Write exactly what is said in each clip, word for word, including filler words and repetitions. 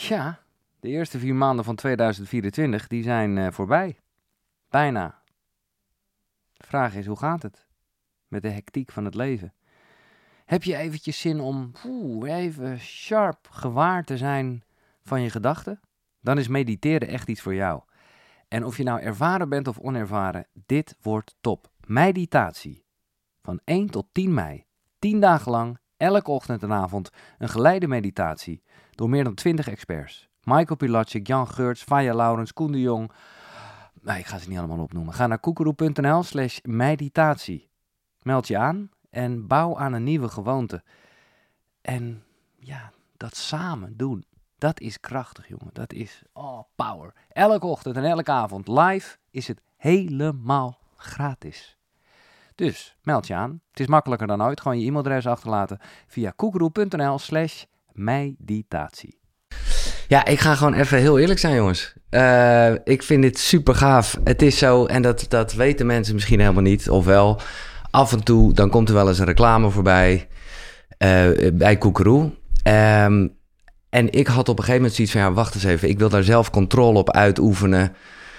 Tja, de eerste vier maanden van tweeduizend vierentwintig die zijn uh, voorbij. Bijna. De vraag is, hoe gaat het met de hectiek van het leven? Heb je eventjes zin om oeh, even sharp gewaar te zijn van je gedachten? Dan is mediteren echt iets voor jou. En of je nou ervaren bent of onervaren, dit wordt top. Meditatie. Van één tot tien mei. tien dagen lang, elke ochtend en avond, een geleide meditatie. Door meer dan twintig experts. Michael Pilatschik, Jan Geurts, Faya Laurens, Koen de Jong. Nee, ik ga ze niet allemaal opnoemen. Ga naar koekeroe.nl slash meditatie. Meld je aan en bouw aan een nieuwe gewoonte. En ja, dat samen doen. Dat is krachtig, jongen. Dat is, oh, power. Elke ochtend en elke avond live is het helemaal gratis. Dus, meld je aan. Het is makkelijker dan ooit. Gewoon je e-mailadres achterlaten via koekeroe.nl slash meditatie. Ja, ik ga gewoon even heel eerlijk zijn, jongens. Uh, ik vind dit super gaaf. Het is zo, en dat, dat weten mensen misschien helemaal niet, of wel. Af en toe, dan komt er wel eens een reclame voorbij uh, bij Koekeroe. Um, en ik had op een gegeven moment zoiets van, ja, wacht eens even. Ik wil daar zelf controle op uitoefenen.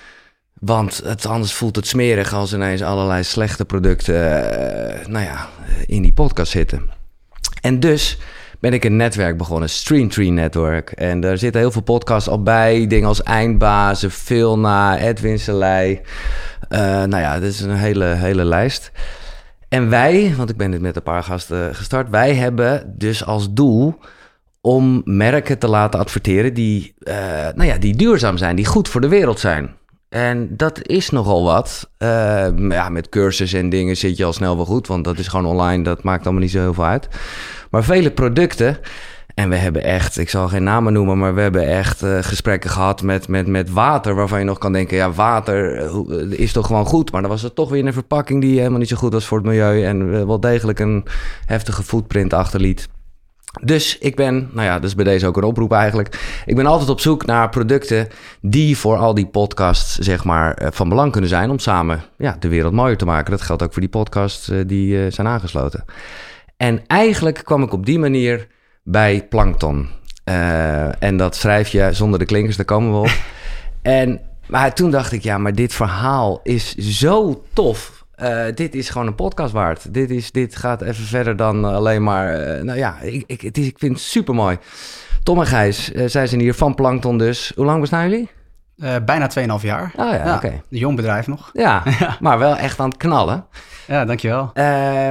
Want het, anders voelt het smerig als ineens allerlei slechte producten uh, nou ja, in die podcast zitten. En dus ben ik een netwerk begonnen, Streamtree Network. En daar zitten heel veel podcasts al bij. Dingen als Eindbazen, Vilna, Edwin Selei. Uh, nou ja, dat is een hele, hele lijst. En wij, want ik ben dit met een paar gasten gestart, wij hebben dus als doel om merken te laten adverteren die, uh, nou ja, die duurzaam zijn, die goed voor de wereld zijn. En dat is nogal wat. Uh, ja, met cursussen en dingen zit je al snel wel goed, want dat is gewoon online, dat maakt allemaal niet zo heel veel uit. Maar vele producten, en we hebben echt, ik zal geen namen noemen, maar we hebben echt uh, gesprekken gehad met, met, met water, waarvan je nog kan denken, ja, water uh, is toch gewoon goed. Maar dan was het toch weer een verpakking die helemaal niet zo goed was voor het milieu en uh, wel degelijk een heftige footprint achterliet. Dus ik ben, nou ja, dus bij deze ook een oproep eigenlijk. Ik ben altijd op zoek naar producten die voor al die podcasts, zeg maar, van belang kunnen zijn om samen ja, de wereld mooier te maken. Dat geldt ook voor die podcasts uh, die uh, zijn aangesloten. En eigenlijk kwam ik op die manier bij Plankton. Uh, en dat schrijf je zonder de klinkers, daar komen we op. en, maar toen dacht ik, ja, maar dit verhaal is zo tof. Uh, dit is gewoon een podcast waard. Dit, is, dit gaat even verder dan alleen maar... Uh, nou ja, ik, ik, het is, ik vind het supermooi. Tom en Gijs, uh, zij zijn hier van Plankton dus. Hoe lang bestaan jullie? Uh, bijna twee komma vijf jaar. Oh ja, ja. Oké. Okay. Een jong bedrijf nog. Ja, maar wel echt aan het knallen. Ja, dankjewel. Uh,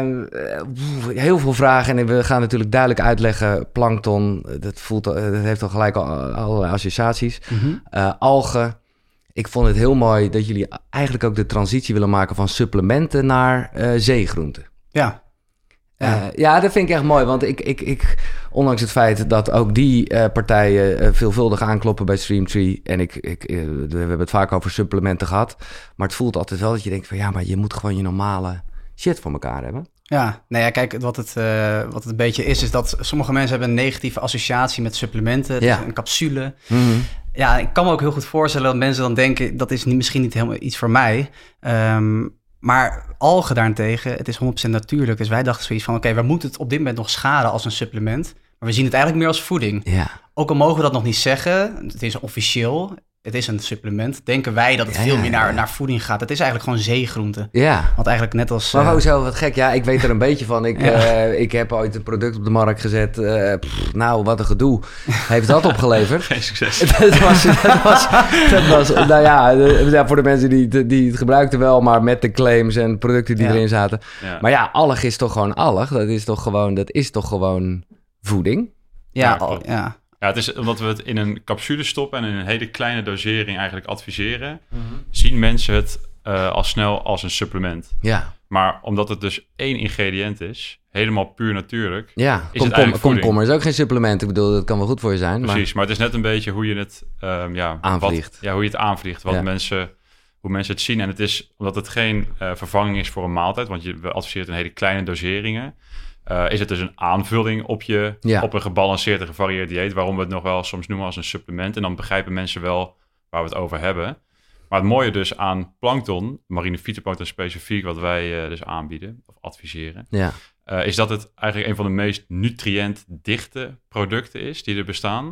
heel veel vragen en we gaan natuurlijk duidelijk uitleggen. Plankton, dat, voelt, dat heeft al gelijk al allerlei associaties. Mm-hmm. Uh, algen. Ik vond het heel mooi dat jullie eigenlijk ook de transitie willen maken van supplementen naar uh, zeegroenten. Ja. Ja. Uh, ja, dat vind ik echt mooi, want ik, ik, ik, ondanks het feit dat ook die uh, partijen uh, veelvuldig aankloppen bij Streamtree, en ik, ik, uh, we hebben het vaak over supplementen gehad, maar het voelt altijd wel dat je denkt van ja, maar je moet gewoon je normale shit voor elkaar hebben. Ja, nou ja, kijk, wat het, uh, wat het een beetje is, is dat sommige mensen hebben een negatieve associatie met supplementen. Het ja. is een capsule. Mm-hmm. Ja, ik kan me ook heel goed voorstellen dat mensen dan denken, dat is niet, misschien niet helemaal iets voor mij. Um, maar algen daarentegen, het is honderd procent natuurlijk. Dus wij dachten zoiets van, oké, okay, we moeten het op dit moment nog schaden als een supplement. Maar we zien het eigenlijk meer als voeding. Ja. Ook al mogen we dat nog niet zeggen, het is officieel, het is een supplement. Denken wij dat het ja, veel ja, meer naar, ja. naar voeding gaat. Het is eigenlijk gewoon zeegroente. Ja. Want eigenlijk net als... Maar uh... hoezo, wat gek. Ja, ik weet er een beetje van. Ik, ja. uh, ik heb ooit een product op de markt gezet. Uh, pff, nou, wat een gedoe. Heeft dat opgeleverd? Geen succes. dat, was, dat, was, dat was... Nou ja, ja, voor de mensen die, die het gebruikten wel, maar met de claims en producten die ja. erin zaten. Ja. Maar ja, alg is toch gewoon alg. Dat is toch gewoon, dat is toch gewoon voeding? Ja, ja, al, ja. Ja, het is omdat we het in een capsule stoppen en in een hele kleine dosering eigenlijk adviseren, mm-hmm. zien mensen het uh, al snel als een supplement. Ja. Maar omdat het dus één ingrediënt is, helemaal puur natuurlijk, ja. is kom, het eigenlijk voeding. Komkommer is ook geen supplement. Ik bedoel, dat kan wel goed voor je zijn. Precies, maar, maar het is net een beetje hoe je het um, ja, aanvliegt. Wat, ja, hoe je het aanvliegt, wat ja. mensen, hoe mensen het zien. En het is omdat het geen uh, vervanging is voor een maaltijd, want je adviseert in hele kleine doseringen. Uh, is het dus een aanvulling op, je, ja. op een gebalanceerd en gevarieerd dieet, waarom we het nog wel soms noemen als een supplement. En dan begrijpen mensen wel waar we het over hebben. Maar het mooie dus aan plankton, marine fytoplankton specifiek, wat wij uh, dus aanbieden of adviseren, ja. uh, is dat het eigenlijk een van de meest nutriëntdichte producten is die er bestaan.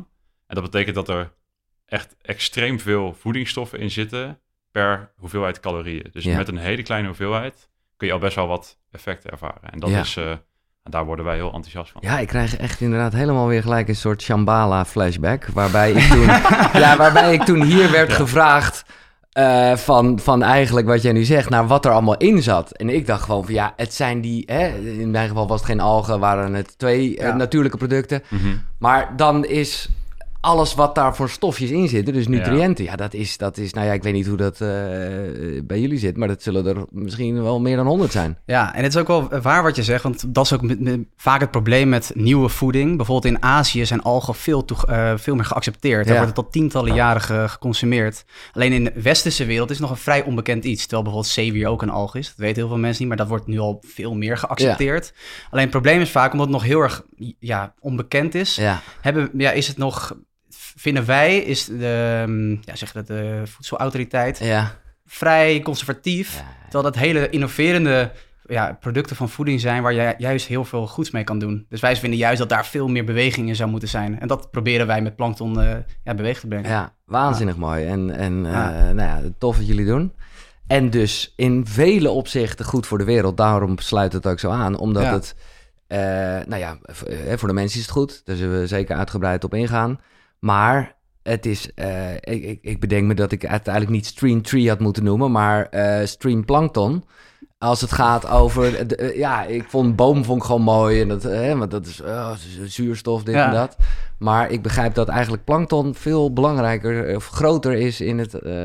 En dat betekent dat er echt extreem veel voedingsstoffen in zitten per hoeveelheid calorieën. Dus ja. met een hele kleine hoeveelheid kun je al best wel wat effecten ervaren. En dat ja. is, uh, daar worden wij heel enthousiast van. Ja, ik krijg echt inderdaad helemaal weer gelijk een soort Shambhala flashback. Waarbij ik toen, ja, waarbij ik toen hier werd ja. gevraagd uh, van, van eigenlijk wat jij nu zegt, naar wat er allemaal in zat. En ik dacht gewoon van ja, het zijn die, hè, in mijn geval was het geen algen, waren het twee ja. uh, natuurlijke producten. Mm-hmm. Maar dan is alles wat daar voor stofjes in zitten, dus nutriënten, ja, ja dat, is, dat is, nou ja, ik weet niet hoe dat uh, bij jullie zit, maar dat zullen er misschien wel meer dan honderd zijn. Ja, en het is ook wel waar wat je zegt, want dat is ook met, met, vaak het probleem met nieuwe voeding. Bijvoorbeeld in Azië zijn algen veel, toe, uh, veel meer geaccepteerd. Ja. Daar wordt het al tientallen jaren ge, geconsumeerd. Alleen in de westerse wereld is het nog een vrij onbekend iets, terwijl bijvoorbeeld zeewier ook een alg is. Dat weten heel veel mensen niet, maar dat wordt nu al veel meer geaccepteerd. Ja. Alleen het probleem is vaak, omdat het nog heel erg ja, onbekend is, ja. Hebben, ja, is het nog... Vinden wij, is de, ja, zeg dat de voedselautoriteit ja. vrij conservatief. Ja, ja. Terwijl dat hele innoverende ja, producten van voeding zijn waar je juist heel veel goeds mee kan doen. Dus wij vinden juist dat daar veel meer beweging in zou moeten zijn. En dat proberen wij met Plankton uh, ja, beweeg te brengen. Ja, waanzinnig ja. mooi. En, en ja. Uh, nou ja, tof wat jullie doen. En dus in vele opzichten goed voor de wereld. Daarom sluit het ook zo aan. Omdat ja. het, uh, nou ja, voor de mensen is het goed. Daar zullen we zeker uitgebreid op ingaan. Maar het is, uh, ik, ik, ik bedenk me dat ik uiteindelijk niet Stream Tree had moeten noemen, maar uh, Stream Plankton. Als het gaat over, de, uh, ja, ik vond boom vond ik gewoon mooi, en dat, uh, want dat is uh, zuurstof, dit ja. en dat. Maar ik begrijp dat eigenlijk plankton veel belangrijker of groter is in het... Uh,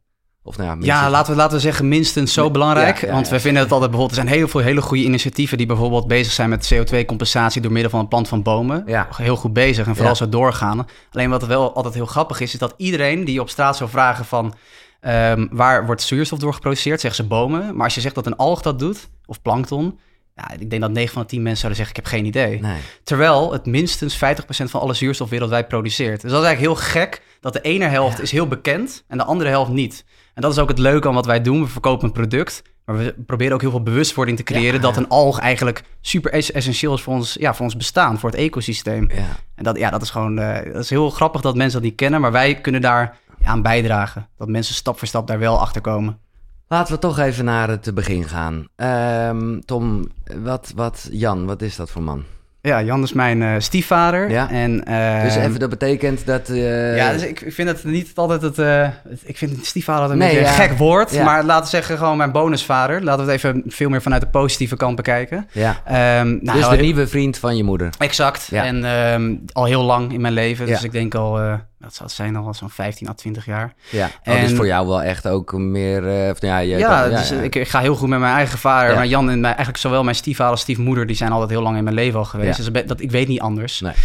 Of nou ja, ja, laten we, laten we zeggen minstens zo belangrijk. Ja, ja, want ja. we vinden het altijd bijvoorbeeld... Er zijn heel veel hele goede initiatieven die bijvoorbeeld bezig zijn met C O twee compensatie door middel van een plant van bomen. Ja. Heel goed bezig en vooral ja. zo doorgaan. Alleen wat wel altijd heel grappig is, is dat iedereen die op straat zou vragen van... Um, waar wordt zuurstof door geproduceerd? Zeggen ze bomen. Maar als je zegt dat een alg dat doet, of plankton... Ja, ik denk dat negen van de tien mensen zouden zeggen, ik heb geen idee. Nee. Terwijl het minstens vijftig procent van alle zuurstof wereldwijd produceert. Dus dat is eigenlijk heel gek, dat de ene helft ja. is heel bekend en de andere helft niet. En dat is ook het leuke aan wat wij doen. We verkopen een product, maar we proberen ook heel veel bewustwording te creëren... Ja, dat ja. een alg eigenlijk super essentieel is voor ons, ja, voor ons bestaan, voor het ecosysteem. Ja. En dat, ja, dat is gewoon uh, dat is heel grappig dat mensen dat niet kennen, maar wij kunnen daar aan bijdragen. Dat mensen stap voor stap daar wel achter komen. Laten we toch even naar het begin gaan. Um, Tom, wat, wat, Jan, wat is dat voor man? Ja, Jan is mijn uh, stiefvader. Ja. En, uh, dus even, dat betekent dat... Uh... Ja, dus ik vind het niet altijd het... Uh, het ik vind stiefvader een nee, beetje ja. een gek woord. Ja. Maar laten we zeggen gewoon mijn bonusvader. Laten we het even veel meer vanuit de positieve kant bekijken. Ja. Um, nou, dus de heel... nieuwe vriend van je moeder. Exact. Ja. En um, al heel lang in mijn leven. Ja. Dus ik denk al... Uh, dat zou het zijn al zo'n vijftien à twintig jaar. Ja, oh, en, dus voor jou wel echt ook meer... Uh, of, ja, je ja, kan, dus ja, ja. Ik, ik ga heel goed met mijn eigen vader. Ja. Maar Jan en mijn, eigenlijk zowel mijn stiefvader als stiefmoeder... die zijn altijd heel lang in mijn leven al geweest. Ja. Dus dat, ik weet niet anders. Nee.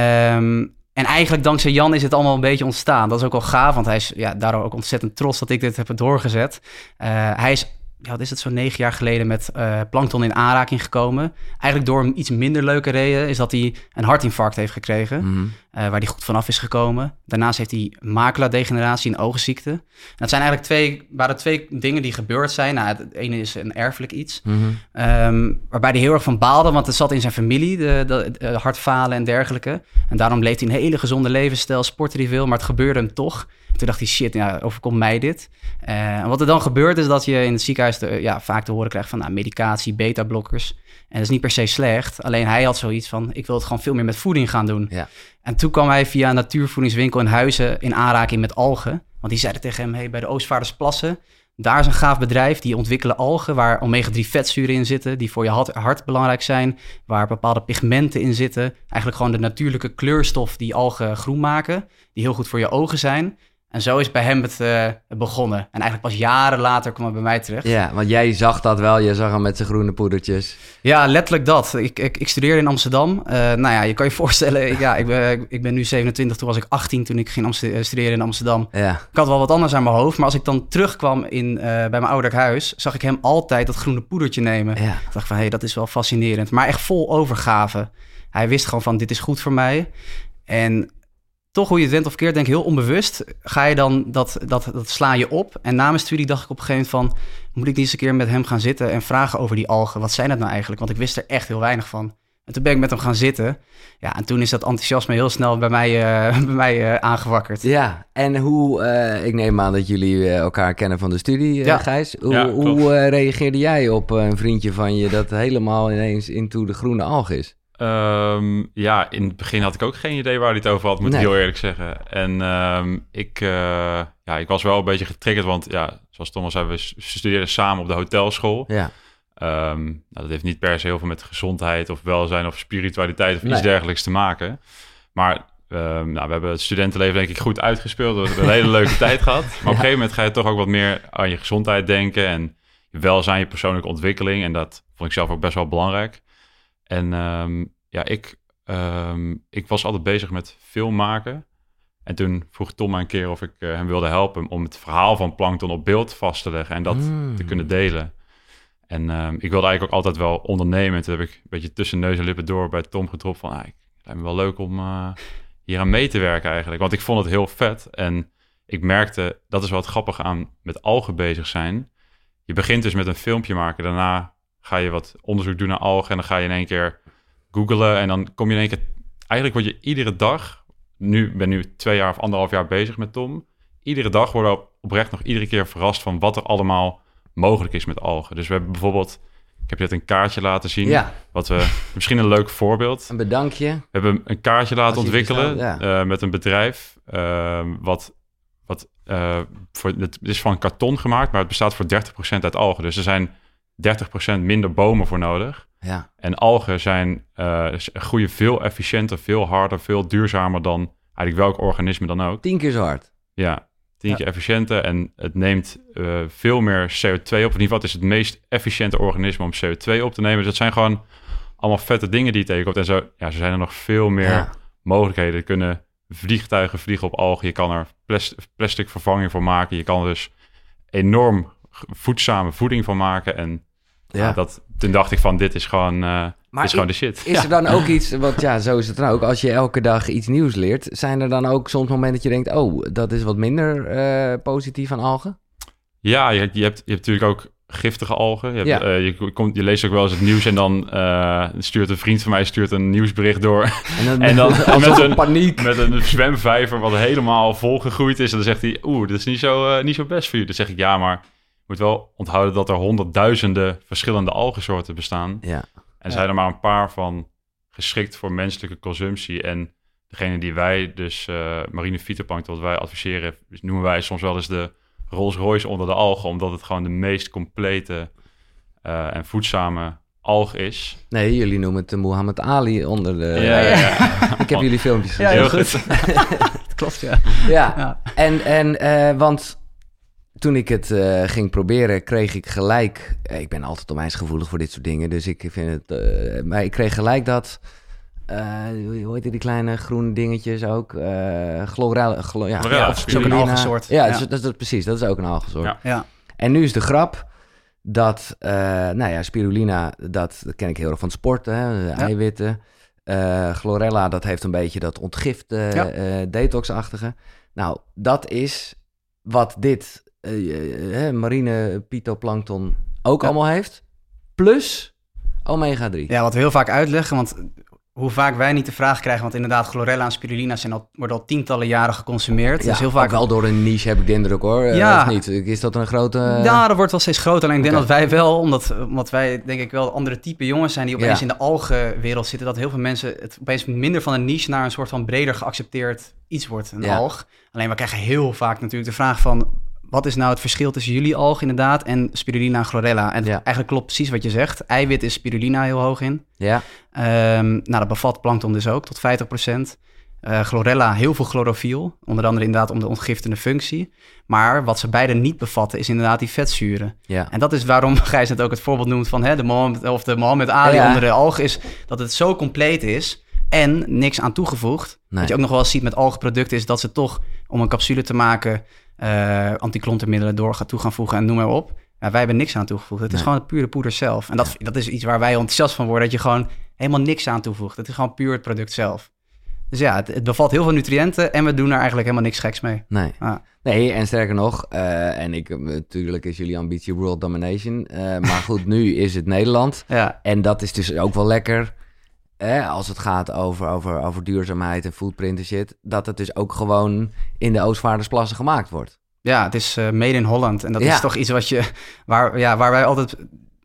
Um, en eigenlijk dankzij Jan is het allemaal een beetje ontstaan. Dat is ook wel gaaf, want hij is ja, daardoor ook ontzettend trots... dat ik dit heb doorgezet. Uh, hij is... Ja, wat is het, zo'n negen jaar geleden met uh, plankton in aanraking gekomen. Eigenlijk door een iets minder leuke reden is dat hij een hartinfarct heeft gekregen. Mm-hmm. Uh, waar hij goed vanaf is gekomen. Daarnaast heeft hij macula-degeneratie en oogziekte. En dat zijn eigenlijk twee, waren twee dingen die gebeurd zijn. Nou, het ene is een erfelijk iets. Mm-hmm. Um, waarbij hij heel erg van baalde, want het zat in zijn familie, de, de, de hartfalen en dergelijke. En daarom leeft hij een hele gezonde levensstijl, sportte hij veel, maar het gebeurde hem toch. Toen dacht hij, shit, ja, overkomt mij dit? Uh, en wat er dan gebeurt is dat je in het ziekenhuis de, ja, vaak te horen krijgt van nou, medicatie, beta-blokkers. En dat is niet per se slecht. Alleen hij had zoiets van, ik wil het gewoon veel meer met voeding gaan doen. Ja. En toen kwam hij via een natuurvoedingswinkel in Huizen in aanraking met algen. Want die zeiden tegen hem, hey, bij de Oostvaardersplassen, daar is een gaaf bedrijf, die ontwikkelen algen waar omega drie vetzuren in zitten, die voor je hart, hart belangrijk zijn, waar bepaalde pigmenten in zitten. Eigenlijk gewoon de natuurlijke kleurstof die algen groen maken, die heel goed voor je ogen zijn. En zo is bij hem het uh, begonnen. En eigenlijk pas jaren later kwam het bij mij terecht. Ja, want jij zag dat wel. Je zag hem met zijn groene poedertjes. Ja, letterlijk dat. Ik, ik, ik studeerde in Amsterdam. Uh, nou ja, je kan je voorstellen... Ik, ja, ik, ben, ik ben nu zevenentwintig. Toen was ik achttien toen ik ging Amst- studeren in Amsterdam. Ja. Ik had wel wat anders aan mijn hoofd. Maar als ik dan terugkwam in, uh, bij mijn ouderlijk huis... zag ik hem altijd dat groene poedertje nemen. Ja. Ik dacht van, hé, hey, dat is wel fascinerend. Maar echt vol overgave. Hij wist gewoon van, dit is goed voor mij. En... toch, hoe je het went of keert, denk ik heel onbewust, ga je dan, dat, dat, dat sla je op. En na mijn studie dacht ik op een gegeven moment van, moet ik niet eens een keer met hem gaan zitten en vragen over die algen? Wat zijn het nou eigenlijk? Want ik wist er echt heel weinig van. En toen ben ik met hem gaan zitten. Ja, en toen is dat enthousiasme heel snel bij mij, uh, bij mij uh, aangewakkerd. Ja, en hoe, uh, ik neem aan dat jullie uh, elkaar kennen van de studie, uh, ja. Gijs. Hoe, Ja, hoe uh, reageerde jij op uh, een vriendje van je dat helemaal ineens into de groene alg is? Um, ja, in het begin had ik ook geen idee waar hij het over had, moet nee. ik heel eerlijk zeggen. En um, ik, uh, ja, ik was wel een beetje getriggerd, want ja, zoals Thomas zei, we studeerden samen op de hotelschool. Ja. Um, nou, dat heeft niet per se heel veel met gezondheid of welzijn of spiritualiteit of nee. iets dergelijks te maken. Maar um, nou, we hebben het studentenleven denk ik goed uitgespeeld. We hebben een hele leuke tijd gehad. Maar ja. op een gegeven moment ga je toch ook wat meer aan je gezondheid denken en je welzijn, je persoonlijke ontwikkeling. En dat vond ik zelf ook best wel belangrijk. En um, ja, ik, um, ik was altijd bezig met film maken. En toen vroeg Tom mij een keer of ik uh, hem wilde helpen om het verhaal van Plankton op beeld vast te leggen en dat mm. te kunnen delen. En um, ik wilde eigenlijk ook altijd wel ondernemen. En toen heb ik een beetje tussen neus en lippen door bij Tom gedropt van, ah, ik lijkt me wel leuk om uh, hier aan mee te werken eigenlijk. Want ik vond het heel vet. En ik merkte, dat is wel het grappige aan met algen bezig zijn. Je begint dus met een filmpje maken. Daarna ga je wat onderzoek doen naar algen. En dan ga je in één keer googlen. En dan kom je in één keer... Eigenlijk word je iedere dag... Nu ben nu twee jaar of anderhalf jaar bezig met Tom. Iedere dag worden we oprecht nog iedere keer verrast van wat er allemaal mogelijk is met algen. Dus we hebben bijvoorbeeld... Ik heb je net een kaartje laten zien. Ja. Wat we, misschien een leuk voorbeeld. Een bedankje. We hebben een kaartje laten ontwikkelen bestaat, ja. uh, met een bedrijf. Uh, wat, wat uh, voor, het is van karton gemaakt, maar het bestaat voor dertig procent uit algen. Dus er zijn dertig procent minder bomen voor nodig. Ja. En algen zijn, uh, groeien veel efficiënter, veel harder, veel duurzamer dan eigenlijk welk organisme dan ook. Tien keer zo hard. Ja. Tien keer ja. efficiënter en het neemt uh, veel meer C O twee op. In ieder geval, het is het meest efficiënte organisme om C O twee op te nemen. Dus dat zijn gewoon allemaal vette dingen die je tegenkomt. En zo, ja, zo zijn er nog veel meer ja. mogelijkheden. Er kunnen vliegtuigen vliegen op algen. Je kan er plastic, plastic vervanging voor maken. Je kan er dus enorm voedzame voeding van maken. En ja. Ja, dat, toen dacht ik van, dit is gewoon... Uh, Maar is gewoon de shit. Is er dan ook iets, want ja, zo is het dan ook. Als je elke dag iets nieuws leert, zijn er dan ook soms momenten dat je denkt, oh, dat is wat minder uh, positief aan algen? Ja, je, je, hebt, je hebt natuurlijk ook giftige algen. Je, hebt, ja. uh, je, komt, je leest ook wel eens het nieuws en dan uh, stuurt een vriend van mij stuurt een nieuwsbericht door. En dan, en dan met, een, paniek. met een zwemvijver wat helemaal volgegroeid is. En dan zegt hij, oeh, dat is niet zo, uh, niet zo best voor je. Dan zeg ik, ja, maar je moet wel onthouden dat er honderdduizenden verschillende algensoorten bestaan. Ja. En zijn er maar een paar van geschikt voor menselijke consumptie. En degene die wij, dus uh, marine fytoplankton, wat wij adviseren, noemen wij soms wel eens de Rolls Royce onder de algen, omdat het gewoon de meest complete uh, en voedzame alg is. Nee, jullie noemen het de Muhammad Ali onder de... Ja, ja, ja. Ik heb jullie filmpjes gezien. Ja, heel goed. Dat klopt, ja. Ja, ja. en, en uh, want... Toen ik het uh, ging proberen, kreeg ik gelijk... Uh, ik ben altijd onwijs gevoelig voor dit soort dingen, dus ik vind het... Uh, maar ik kreeg gelijk dat... Uh, hoe heet die kleine groene dingetjes ook? Uh, Chlorella. Chlo, ja, ja, dat is ook een algensoort. Ja, ja. Dat, is, dat is precies. Dat is ook een algensoort. Ja. Ja. En nu is de grap dat... Uh, nou ja, spirulina, dat, dat ken ik heel erg van het sporten, hè, de ja. eiwitten. Uh, Chlorella, dat heeft een beetje dat ontgift, uh, ja. uh, detox-achtige. Nou, dat is wat dit... Uh, uh, marine phytoplankton ook ja. allemaal heeft. Plus omega drie. Ja, wat we heel vaak uitleggen, want hoe vaak wij niet de vraag krijgen, want inderdaad Chlorella en spirulina zijn al, worden al tientallen jaren geconsumeerd. Ja, dus heel vaak wel door een niche heb ik de indruk hoor. Ja. Of niet? Is dat een grote... Ja, dat wordt wel steeds groter. Alleen ik denk okay. dat wij wel, omdat, omdat wij denk ik wel andere type jongens zijn die opeens ja. in de algenwereld zitten, dat heel veel mensen het opeens minder van een niche naar een soort van breder geaccepteerd iets wordt, een ja. alg. Alleen we krijgen heel vaak natuurlijk de vraag van... Wat is nou het verschil tussen jullie alg inderdaad en spirulina en chlorella? En ja. eigenlijk klopt precies wat je zegt. Eiwit is spirulina heel hoog in. Ja. Um, nou, dat bevat plankton dus ook, tot vijftig procent. Uh, chlorella, heel veel chlorofiel. Onder andere inderdaad om de ontgiftende functie. Maar wat ze beide niet bevatten is inderdaad die vetzuren. Ja. En dat is waarom Gijs net ook het voorbeeld noemt van hè, de Mohammed, of de Mohammed Ali ja. onder de alg is. Dat het zo compleet is en niks aan toegevoegd. Nee. Wat je ook nog wel eens ziet met algenproducten is dat ze toch om een capsule te maken... Uh, antiklontermiddelen door gaat toe gaan voegen en noem maar op. Ja, wij hebben niks aan toegevoegd. Het nee. is gewoon het pure poeder zelf. En dat, ja. dat is iets waar wij enthousiast van worden, dat je gewoon helemaal niks aan toevoegt. Het is gewoon puur het product zelf. Dus ja, het, het bevat heel veel nutriënten en we doen er eigenlijk helemaal niks geks mee. Nee, ah. nee en sterker nog, uh, en ik natuurlijk is jullie ambitie world domination. Uh, maar goed, nu is het Nederland. Ja. En dat is dus ook wel lekker... hè, als het gaat over, over, over duurzaamheid en footprint en shit, dat het dus ook gewoon in de Oostvaardersplassen gemaakt wordt. Ja, het is uh, made in Holland. En dat ja. is toch iets wat je, waar, ja, waar wij altijd...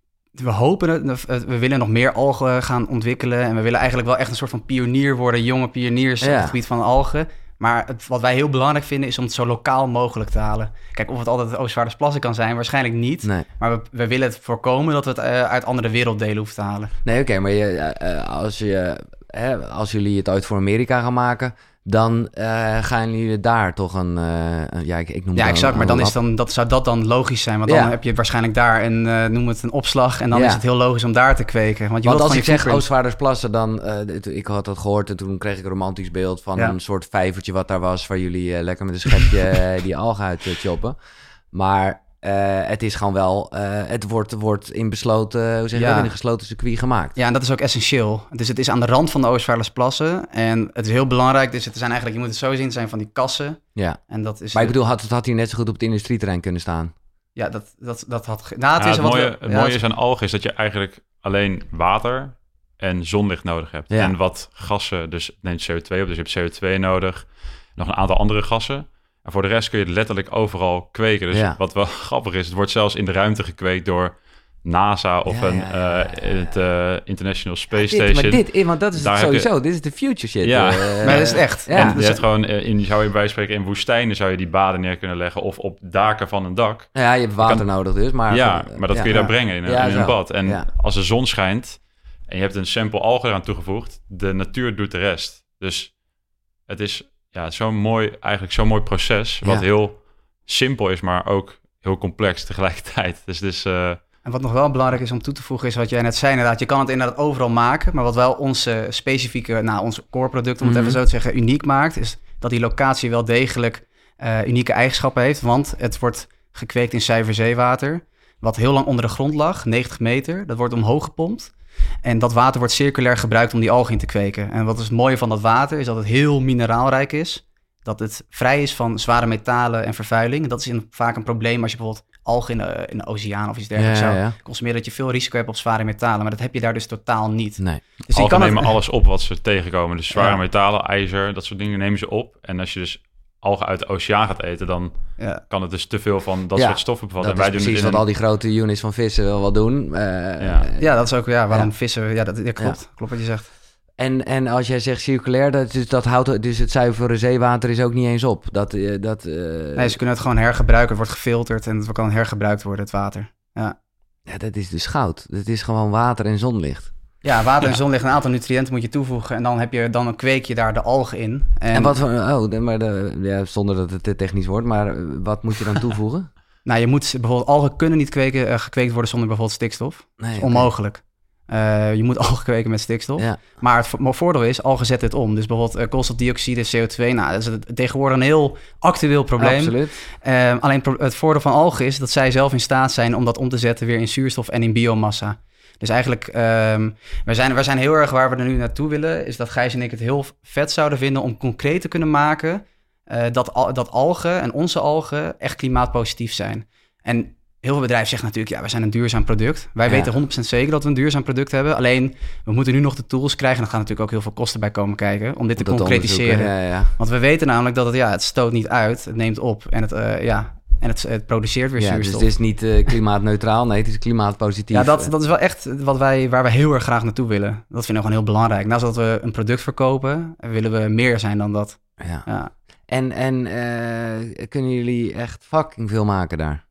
We hopen, het, we willen nog meer algen gaan ontwikkelen. En we willen eigenlijk wel echt een soort van pionier worden. Jonge pioniers ja. op het gebied van algen. Maar het, wat wij heel belangrijk vinden is om het zo lokaal mogelijk te halen. Kijk, of het altijd Oostvaardersplassen kan zijn, waarschijnlijk niet. Nee. Maar we, we willen het voorkomen dat we het uh, uit andere werelddelen hoeven te halen. Nee, oké, okay, maar je, uh, als, je, hè, als jullie het ooit voor Amerika gaan maken, dan uh, gaan jullie daar toch een... Uh, een ja, ik, ik noem ja, het exact, een, maar dan een is dan, dat, zou dat dan logisch zijn. Want dan ja. heb je waarschijnlijk daar een, uh, noem het een opslag. En dan ja. is het heel logisch om daar te kweken. Want, je want wilt als ik zeg footprint... Oostvaardersplassen, dan... Uh, ik had dat gehoord en toen kreeg ik een romantisch beeld van ja. een soort vijvertje wat daar was, waar jullie uh, lekker met een schepje die algen uit uh, choppen. Maar... Uh, het is gewoon wel, uh, het wordt, wordt in besloten, hoe zeg je ja. dat, in een gesloten circuit gemaakt. Ja, en dat is ook essentieel. Dus het is aan de rand van de Oostvaardersplassen en het is heel belangrijk. Dus het zijn eigenlijk, je moet het zo zien, het zijn van die kassen. Ja, en dat is maar ik bedoel, had, het had hier net zo goed op het industrieterrein kunnen staan. Ja, dat, dat, dat had... Ge- nou, het, ja, is het wat mooie, we, het ja, mooie is aan algen is dat je eigenlijk alleen water en zonlicht nodig hebt. Ja. En wat gassen, dus neemt C O twee op, dus je hebt C O twee nodig. Nog een aantal andere gassen. En voor de rest kun je het letterlijk overal kweken. Dus ja. wat wel grappig is, het wordt zelfs in de ruimte gekweekt door NASA of ja, een ja, ja, ja. Uh, het uh, International Space ja, dit, Station. Maar dit, want dat is het sowieso. Je... Dit is de future shit. Ja, uh, maar dat is het echt. Ja. En dus je hebt gewoon, in, zou je bij spreken, in woestijnen zou je die baden neer kunnen leggen of op daken van een dak. Ja, je hebt water kan... nodig dus. Maar ja, maar dat ja, kun je ja. daar brengen in een, ja, in een bad. En ja. als de zon schijnt en je hebt een sample algen eraan toegevoegd, de natuur doet de rest. Dus het is... Ja, zo'n mooi, eigenlijk zo'n mooi proces, wat ja. heel simpel is, maar ook heel complex tegelijkertijd. Dus, dus, uh... En wat nog wel belangrijk is om toe te voegen, is wat jij net zei inderdaad. Je kan het inderdaad overal maken, maar wat wel onze specifieke, nou, ons core product, om het mm-hmm. even zo te zeggen, uniek maakt, is dat die locatie wel degelijk uh, unieke eigenschappen heeft. Want het wordt gekweekt in zuiver zeewater, wat heel lang onder de grond lag, negentig meter. Dat wordt omhoog gepompt. En dat water wordt circulair gebruikt om die algen in te kweken. En wat is het mooie van dat water is dat het heel mineraalrijk is. Dat het vrij is van zware metalen en vervuiling. Dat is in, vaak een probleem als je bijvoorbeeld algen in de, in de oceaan of iets dergelijks ja, ja, ja. zou consumeren. Dat je veel risico hebt op zware metalen. Maar dat heb je daar dus totaal niet. Nee. Dus algen kan nemen het... alles op wat ze tegenkomen. Dus zware ja. metalen, ijzer, dat soort dingen nemen ze op. En als je dus algen uit de oceaan gaat eten, dan ja. kan het dus te veel van dat ja, soort stoffen bevatten. Dat en wij is doen precies wat een... al die grote units van vissen wel wat doen. Uh, ja. ja, dat is ook ja, waarom ja. vissen... Ja, dat, dat klopt. Ja. Klopt wat je zegt. En, en als jij zegt circulair, dat, dus, dat houdt dus het zuivere zeewater is ook niet eens op. Dat, uh, dat, uh... Nee, ze kunnen het gewoon hergebruiken. Het wordt gefilterd en het kan hergebruikt worden, het water. Ja, ja dat is dus goud. Dat is gewoon water en zonlicht. Ja, water en zonlicht, een aantal nutriënten moet je toevoegen. En dan heb je dan een kweek je daar de algen in. En, en wat voor... Oh, maar de, ja, zonder dat het te technisch wordt. Maar wat moet je dan toevoegen? Nou, je moet bijvoorbeeld... Algen kunnen niet kweken, uh, gekweekt worden zonder bijvoorbeeld stikstof. Nee, dat is onmogelijk. Uh, je moet algen kweken met stikstof. Ja. Maar het vo- voordeel is, algen zetten het om. Dus bijvoorbeeld uh, koolstofdioxide, C O twee. Nou, dat is het, tegenwoordig een heel actueel probleem. Absoluut. Uh, alleen pro- het voordeel van algen is dat zij zelf in staat zijn om dat om te zetten weer in zuurstof en in biomassa. Dus eigenlijk, um, wij, zijn, wij zijn heel erg waar we er nu naartoe willen, is dat Gijs en ik het heel vet zouden vinden om concreet te kunnen maken uh, dat, al, dat algen en onze algen echt klimaatpositief zijn. En heel veel bedrijven zeggen natuurlijk, ja, wij zijn een duurzaam product. Wij ja. weten honderd procent zeker dat we een duurzaam product hebben. Alleen, we moeten nu nog de tools krijgen. En er gaan natuurlijk ook heel veel kosten bij komen kijken om dit om te concretiseren. Ja, ja. Want we weten namelijk dat het, ja, het stoot niet uit, het neemt op en het, uh, ja... En het, het produceert weer ja, zuurstof. Dus het is niet uh, klimaatneutraal, nee, het is klimaatpositief. Ja, dat, dat is wel echt wat wij, waar we heel erg graag naartoe willen. Dat vinden we gewoon heel belangrijk. Naast dat we een product verkopen, willen we meer zijn dan dat. Ja. ja. En, en uh, kunnen jullie echt fucking veel maken daar?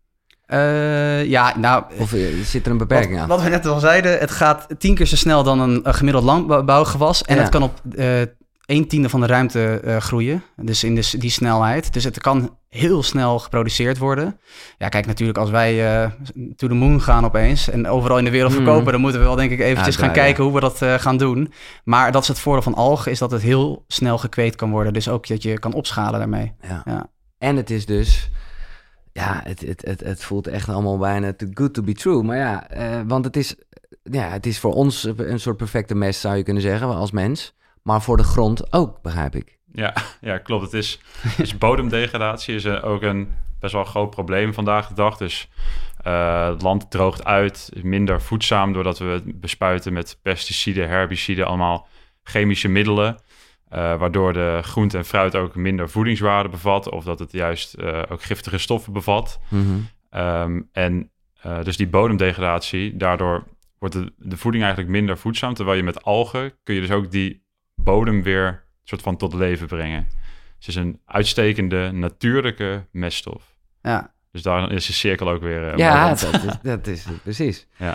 Uh, ja, nou... Of uh, zit er een beperking wat, aan? Wat we net al zeiden, het gaat tien keer zo snel dan een, een gemiddeld landbouwgewas. En ja. het kan op uh, een tiende van de ruimte uh, groeien. Dus in de, die snelheid. Dus het kan heel snel geproduceerd worden. Ja, kijk, natuurlijk als wij uh, to the moon gaan opeens en overal in de wereld mm. verkopen, dan moeten we wel denk ik eventjes ja, gaan ja, kijken ja. hoe we dat uh, gaan doen. Maar dat is het voordeel van algen, is dat het heel snel gekweekt kan worden. Dus ook dat je kan opschalen daarmee. Ja. Ja. En het is dus... Ja, het, het, het, het voelt echt allemaal bijna too good to be true. Maar ja, uh, want het is, ja, het is voor ons een soort perfecte mest, zou je kunnen zeggen, als mens. Maar voor de grond ook, begrijp ik. Ja, ja klopt. Het is, dus bodemdegradatie is ook een best wel groot probleem vandaag de dag. Dus Uh, het land droogt uit, is minder voedzaam doordat we het bespuiten met pesticiden, herbiciden, allemaal chemische middelen. Uh, waardoor de groente en fruit ook minder voedingswaarde bevat of dat het juist uh, ook giftige stoffen bevat. Mm-hmm. Um, en uh, dus die bodemdegradatie, daardoor wordt de, de voeding eigenlijk minder voedzaam. Terwijl je met algen kun je dus ook die bodem weer soort van tot leven brengen. Dus het is een uitstekende natuurlijke meststof. Ja. Dus daar is de cirkel ook weer... Uh, ja, dat is, dat is het, precies. Ja.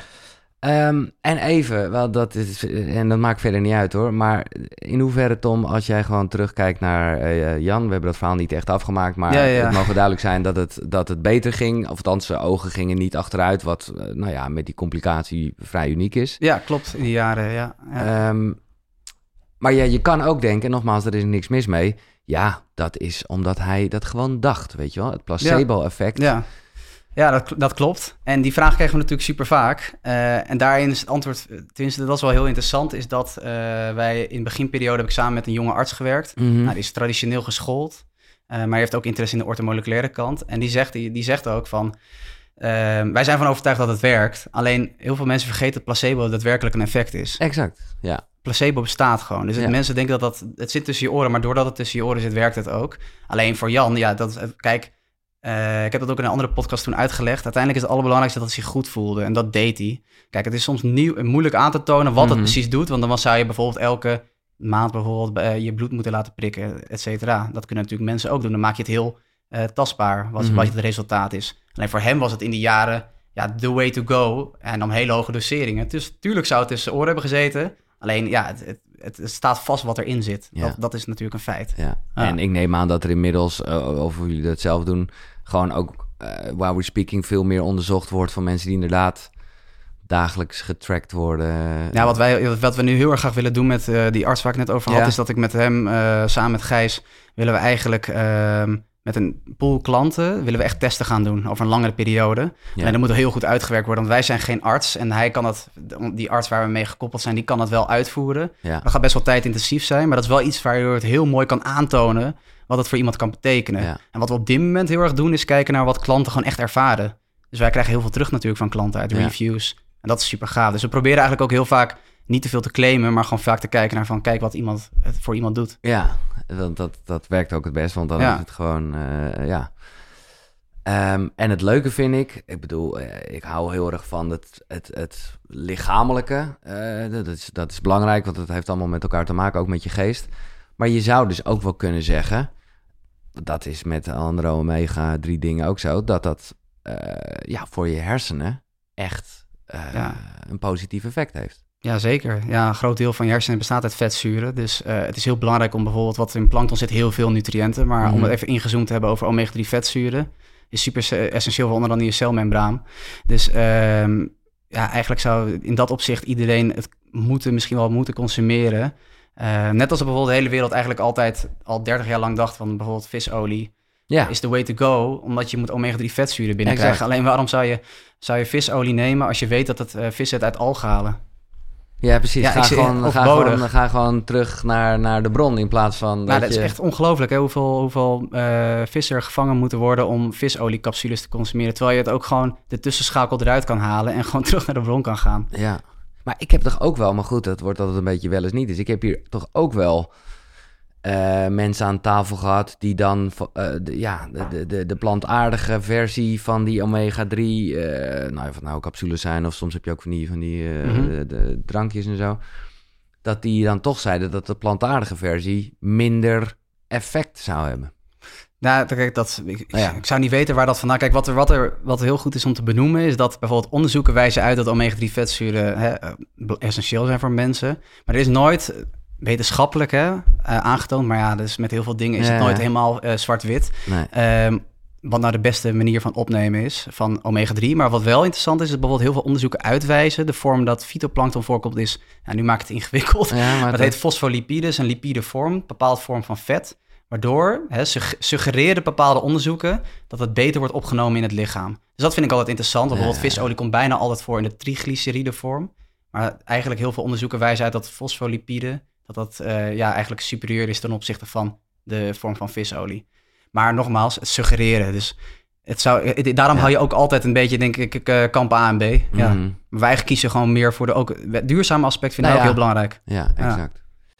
Um, en even, wel dat is, en dat maakt verder niet uit hoor, maar in hoeverre, Tom, als jij gewoon terugkijkt naar uh, Jan, we hebben dat verhaal niet echt afgemaakt, maar ja, ja. het mogen duidelijk zijn dat het, dat het beter ging, of althans zijn ogen gingen niet achteruit, wat uh, nou ja, met die complicatie vrij uniek is. Ja, klopt, in die jaren, ja. ja. Um, maar ja, je kan ook denken, nogmaals, er is niks mis mee, ja, dat is omdat hij dat gewoon dacht, weet je wel, het placebo-effect. Ja. ja. Ja, dat, dat klopt. En die vraag krijgen we natuurlijk super vaak. Uh, en daarin is het antwoord, tenminste dat is wel heel interessant, is dat uh, wij in de beginperiode heb ik samen met een jonge arts gewerkt. Mm-hmm. Nou, die is traditioneel geschoold, uh, maar hij heeft ook interesse in de orthomoleculaire kant. En die zegt, die, die zegt ook van, uh, wij zijn van overtuigd dat het werkt. Alleen heel veel mensen vergeten dat placebo daadwerkelijk een effect is. Exact, ja. Placebo bestaat gewoon. Dus het, ja. mensen denken dat dat, het zit tussen je oren, maar doordat het tussen je oren zit, werkt het ook. Alleen voor Jan, ja, dat kijk... Uh, ik heb dat ook in een andere podcast toen uitgelegd. Uiteindelijk is het allerbelangrijkste dat hij zich goed voelde. En dat deed hij. Kijk, het is soms nieuw, moeilijk aan te tonen wat mm-hmm. het precies doet. Want dan zou je bijvoorbeeld elke maand bijvoorbeeld uh, je bloed moeten laten prikken, et cetera. Dat kunnen natuurlijk mensen ook doen. Dan maak je het heel uh, tastbaar, wat, mm-hmm. wat het resultaat is. Alleen voor hem was het in die jaren ja, the way to go. En dan hele hoge doseringen. Dus tuurlijk zou het tussen oren hebben gezeten. Alleen ja, het, het, het staat vast wat erin zit. Ja. Dat, dat is natuurlijk een feit. Ja. Ah. En ik neem aan dat er inmiddels, uh, of jullie dat zelf doen, gewoon ook, uh, while we're speaking, veel meer onderzocht wordt van mensen die inderdaad dagelijks getracked worden. Ja, wat, wij, wat we nu heel erg graag willen doen met uh, die arts waar ik net over had, ja. is dat ik met hem, uh, samen met Gijs, willen we eigenlijk uh, met een pool klanten, willen we echt testen gaan doen over een langere periode. Ja. En dat moet er heel goed uitgewerkt worden, want wij zijn geen arts en hij kan dat, die arts waar we mee gekoppeld zijn, die kan dat wel uitvoeren. Ja. Dat gaat best wel tijdintensief zijn, maar dat is wel iets waar je het heel mooi kan aantonen wat het voor iemand kan betekenen. Ja. En wat we op dit moment heel erg doen, is kijken naar wat klanten gewoon echt ervaren. Dus wij krijgen heel veel terug natuurlijk van klanten uit de ja. reviews. En dat is super gaaf. Dus we proberen eigenlijk ook heel vaak niet te veel te claimen, maar gewoon vaak te kijken naar van, kijk wat iemand het voor iemand doet. Ja, dat, dat, dat werkt ook het best, want dan ja. is het gewoon, uh, ja. Um, en het leuke vind ik, ik bedoel, uh, ik hou heel erg van het, het, het lichamelijke. Uh, dat, is, dat is belangrijk, want het heeft allemaal met elkaar te maken, ook met je geest. Maar je zou dus ook wel kunnen zeggen, dat is met andere omega drie dingen ook zo, dat dat uh, ja, voor je hersenen echt uh, ja. een positief effect heeft. Ja, zeker. Ja, een groot deel van je hersenen bestaat uit vetzuren. Dus uh, het is heel belangrijk om bijvoorbeeld, wat in plankton zit, heel veel nutriënten. Maar mm-hmm. om het even ingezoomd te hebben over omega drie vetzuren, is super essentieel voor onder andere je celmembraan. Dus um, ja, eigenlijk zou in dat opzicht iedereen het moeten, misschien wel moeten consumeren. Uh, net als de bijvoorbeeld de hele wereld eigenlijk altijd al dertig jaar lang dacht van bijvoorbeeld visolie. Ja. Is the way to go, omdat je moet omega drie vetzuren binnenkrijgen. Exact. Alleen waarom zou je, zou je visolie nemen als je weet dat het uh, vis het uit algen halen? Ja, precies. Ja, ga, gewoon, ga, gewoon, ga gewoon terug naar, naar de bron in plaats van... Nou, dat, dat je... is echt ongelooflijk, hè? Hoeveel, hoeveel uh, vissen er gevangen moeten worden om visoliecapsules te consumeren. Terwijl je het ook gewoon de tussenschakel eruit kan halen en gewoon terug naar de bron kan gaan. Ja, maar ik heb toch ook wel, maar goed, dat wordt altijd een beetje wel eens niet. Dus ik heb hier toch ook wel uh, mensen aan tafel gehad die dan uh, de, ja, de, de, de plantaardige versie van die omega drie, uh, nou of het nou capsules zijn of soms heb je ook van die, van die uh, mm-hmm. de, de drankjes en zo, dat die dan toch zeiden dat de plantaardige versie minder effect zou hebben. Nou, kijk, dat, ik, nou ja. ik zou niet weten waar dat vandaan... Kijk, wat er, wat er wat heel goed is om te benoemen... is dat bijvoorbeeld onderzoeken wijzen uit... dat omega drie vetzuren hè, essentieel zijn voor mensen. Maar er is nooit wetenschappelijk hè, uh, aangetoond... maar ja, dus met heel veel dingen is ja, het nooit ja. helemaal uh, zwart-wit... Nee. Um, wat nou de beste manier van opnemen is van omega drie. Maar wat wel interessant is, is bijvoorbeeld heel veel onderzoeken uitwijzen... de vorm dat fytoplankton voorkomt is... Nou, nu maak ik het ingewikkeld. Ja, maar dat, dat heet fosfolipides, een lipide vorm... een bepaalde vorm van vet... Waardoor hè, suggereren bepaalde onderzoeken dat het beter wordt opgenomen in het lichaam. Dus dat vind ik altijd interessant. Bijvoorbeeld ja, ja. visolie komt bijna altijd voor in de triglyceride vorm. Maar eigenlijk heel veel onderzoeken wijzen uit dat fosfolipide... dat dat uh, ja, eigenlijk superieur is ten opzichte van de vorm van visolie. Maar nogmaals, het suggereren. Dus Het zou, het, daarom Ja. hou je ook altijd een beetje, denk ik, uh, kamp A en B. Ja. Mhm. Maar wij eigen kiezen gewoon meer voor de ook, duurzame aspect vind ik Nou ook ja. heel belangrijk. Ja, exact.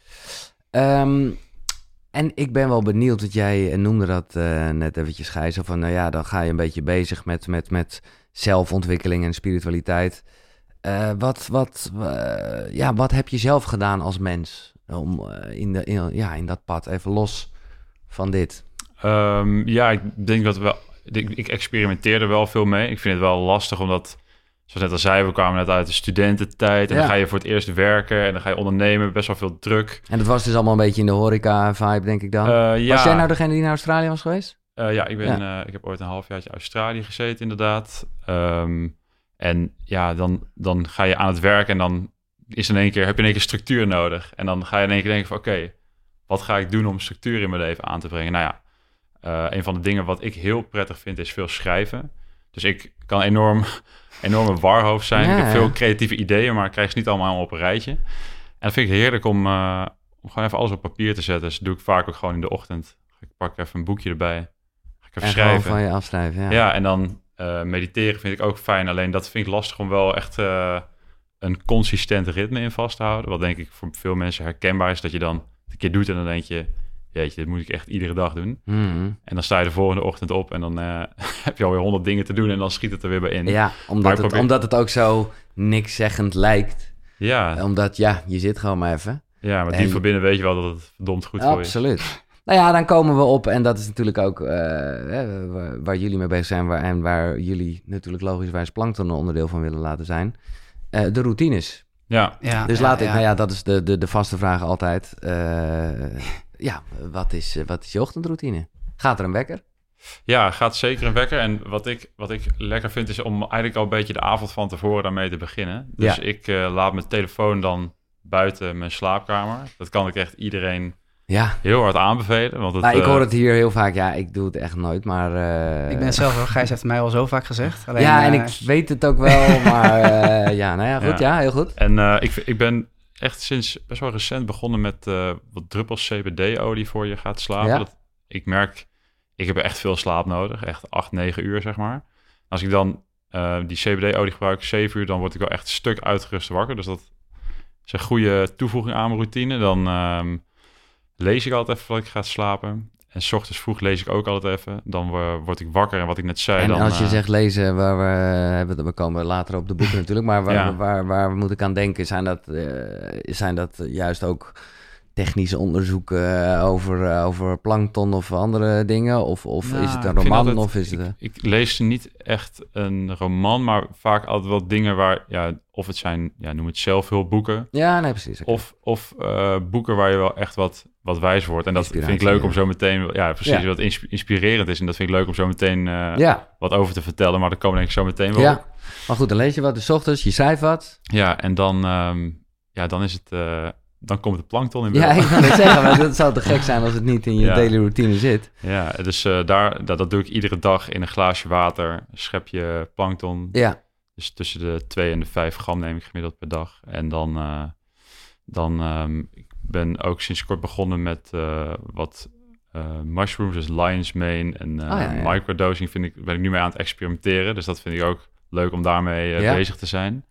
Ja. Um, en ik ben wel benieuwd, dat jij uh, noemde dat uh, net eventjes, Gijs, van nou ja, dan ga je een beetje bezig met, met, met zelfontwikkeling en spiritualiteit. Uh, wat, wat, uh, ja, wat heb je zelf gedaan als mens om uh, in, de, in, ja, in dat pad, even los van dit? Um, ja, ik denk dat wel. Ik, ik experimenteerde wel veel mee. Ik vind het wel lastig, omdat, zoals net al zei, we kwamen net uit de studententijd. En ja. dan ga je voor het eerst werken en dan ga je ondernemen, best wel veel druk. En dat was dus allemaal een beetje in de horeca-vibe, denk ik dan. Uh, ja. Was jij nou degene die naar Australië was geweest? Uh, ja, ik, ben, Ja. Uh, ik heb ooit een halfjaartje Australië gezeten, inderdaad. Um, en ja, dan, dan ga je aan het werk en dan is in één keer, heb je in één keer structuur nodig. En dan ga je in één keer denken van, oké, okay, wat ga ik doen om structuur in mijn leven aan te brengen? Nou ja, Uh, een van de dingen wat ik heel prettig vind is veel schrijven. Dus ik kan enorm, enorme warhoofd zijn. Ja, ik heb ja. veel creatieve ideeën, maar ik krijg ze niet allemaal op een rijtje. En dat vind ik heerlijk om, uh, om gewoon even alles op papier te zetten. Dus dat doe ik vaak ook gewoon in de ochtend. Ik pak even een boekje erbij. Ga ik even en schrijven. van je afschrijven, ja. Ja, en dan uh, mediteren vind ik ook fijn. Alleen dat vind ik lastig om wel echt uh, een consistent ritme in vast te houden. Wat denk ik voor veel mensen herkenbaar is. Dat je dan een keer doet en dan denk je, jeetje, dit moet ik echt iedere dag doen. Mm-hmm. En dan sta je de volgende ochtend op en dan uh, heb je alweer honderd dingen te doen en dan schiet het er weer bij in. Ja, omdat, het, probeer... omdat het ook zo nikszeggend lijkt. Ja. Omdat, ja, je zit gewoon maar even. Ja, maar en... diep van binnen weet je wel dat het verdomd goed voor je is. Absoluut. Nou ja, dan komen we op, en dat is natuurlijk ook uh, waar, waar jullie mee bezig zijn waar, en waar jullie natuurlijk logischwijs Plankton een onderdeel van willen laten zijn. Uh, de routines. Ja. ja dus ja, laat ik, ja. nou ja, dat is de, de, de vaste vraag altijd. Uh, ja, wat is, wat is je ochtendroutine? Gaat er een wekker? Ja, gaat zeker een wekker. En wat ik, wat ik lekker vind is om eigenlijk al een beetje de avond van tevoren daarmee te beginnen. Dus ja. ik uh, laat mijn telefoon dan buiten mijn slaapkamer. Dat kan ik echt iedereen ja. heel hard aanbevelen. Want het, nou, ik hoor uh, het hier heel vaak. Ja, ik doe het echt nooit, maar... Uh... Ik ben het zelf wel. Gijs heeft het mij al zo vaak gezegd. Alleen, ja, en uh... ik weet het ook wel, maar uh, ja, nou ja, goed. Ja, ja heel goed. En uh, ik, ik ben echt sinds best wel recent begonnen met uh, wat druppels C B D-olie voor je gaat slapen. Ja. Dat, ik merk, ik heb echt veel slaap nodig. Echt acht, negen uur, zeg maar. Als ik dan uh, die C B D-olie gebruik, zeven uur, dan word ik wel echt een stuk uitgerust wakker. Dus dat is een goede toevoeging aan mijn routine. Dan um, lees ik altijd even voordat ik ga slapen. En 's ochtends vroeg lees ik ook altijd even. Dan uh, word ik wakker en wat ik net zei... En dan, als je uh, zegt lezen, waar we hebben, we komen later op de boeken natuurlijk, maar waar, Ja. waar, waar, waar moet ik aan denken? Zijn dat, uh, zijn dat juist ook technische onderzoeken over, uh, over plankton of andere dingen? Of, of Nou, is het ik een vind roman? altijd- Of is het, uh, ik, ik lees niet echt een roman, maar vaak altijd wel dingen waar... Ja, of het zijn, ja, noem het zelfhulpboeken. Ja, nee, precies. Okay. Of, of uh, boeken waar je wel echt wat, wat wijs wordt. En dat vind ik Inspiratie, leuk om ja. zo meteen... Ja, precies, Ja. wat insp- inspirerend is. En dat vind ik leuk om zo meteen uh, ja, wat over te vertellen. Maar daar komen denk ik zo meteen wel ja. op. Maar goed, dan lees je wat, dus 's ochtends, je schrijft wat. Ja, en dan, um, ja, dan is het... Uh, dan komt de plankton in Ja, beeld. ik wil het zeggen, maar dat zou te gek zijn als het niet in je Ja. daily routine zit. Ja, dus uh, daar, dat, dat doe ik iedere dag in een glaasje water. Een schepje plankton. Ja, Dus tussen de twee en de vijf gram neem ik gemiddeld per dag. En dan, uh, dan um, ik ben ook sinds kort begonnen met uh, wat uh, mushrooms, dus lion's mane en uh, Oh, ja, ja. microdosing vind ik, ben ik nu mee aan het experimenteren. Dus dat vind ik ook leuk om daarmee uh, Ja. bezig te zijn.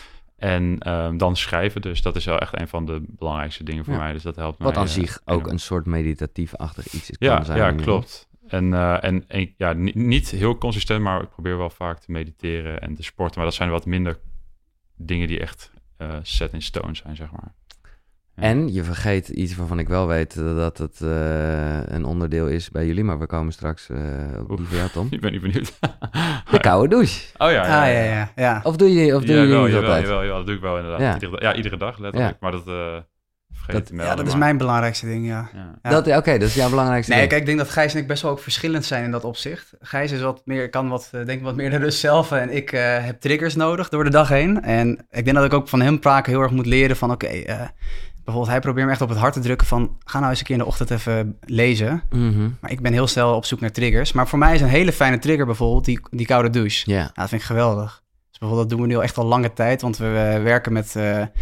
En um, dan schrijven, dus dat is wel echt een van de belangrijkste dingen voor Ja. mij. Dus dat helpt wat mij. aan uh, zich ook enorm. een soort meditatief-achtig iets is. Ja, kan zijn. ja, klopt. En, uh, en, en ja, niet, niet heel consistent, maar ik probeer wel vaak te mediteren en te sporten. Maar dat zijn wat minder dingen die echt uh, set in stone zijn, zeg maar. Ja. En je vergeet iets waarvan ik wel weet uh, dat het uh, een onderdeel is bij jullie, maar we komen straks uh, op die voor Tom. Ik ben niet benieuwd. De koude douche. Oh ja, Ah, ja, ja, ja. ja, ja. Of doe je, of doe ja, je wel, niet jawel, altijd? jawel, jawel, dat doe ik wel inderdaad. Ja. Iedere, ja, iedere dag letterlijk. Ja. Maar dat uh, vergeet Dat- te melden. Ja, dat is maar- mijn belangrijkste ding, ja. Ja. Ja. Dat, Oké, okay, dat is jouw belangrijkste Nee, ding. kijk, ik denk dat Gijs en ik best wel ook verschillend zijn in dat opzicht. Gijs is wat meer, kan wat, eh, denk ik wat meer de rust zelf en ik uh, heb triggers nodig door de dag heen. En ik denk dat ik ook van hem vaak heel erg moet leren van, oké, okay, uh, bijvoorbeeld hij probeert me echt op het hart te drukken van, ga nou eens een keer in de ochtend even lezen. Mm-hmm. Maar ik ben heel snel op zoek naar triggers. Maar voor mij is een hele fijne trigger bijvoorbeeld die, die koude douche. Ja. Nou, dat vind ik geweldig. Dus bijvoorbeeld dat doen we nu al echt al lange tijd, want we uh, werken met... Uh,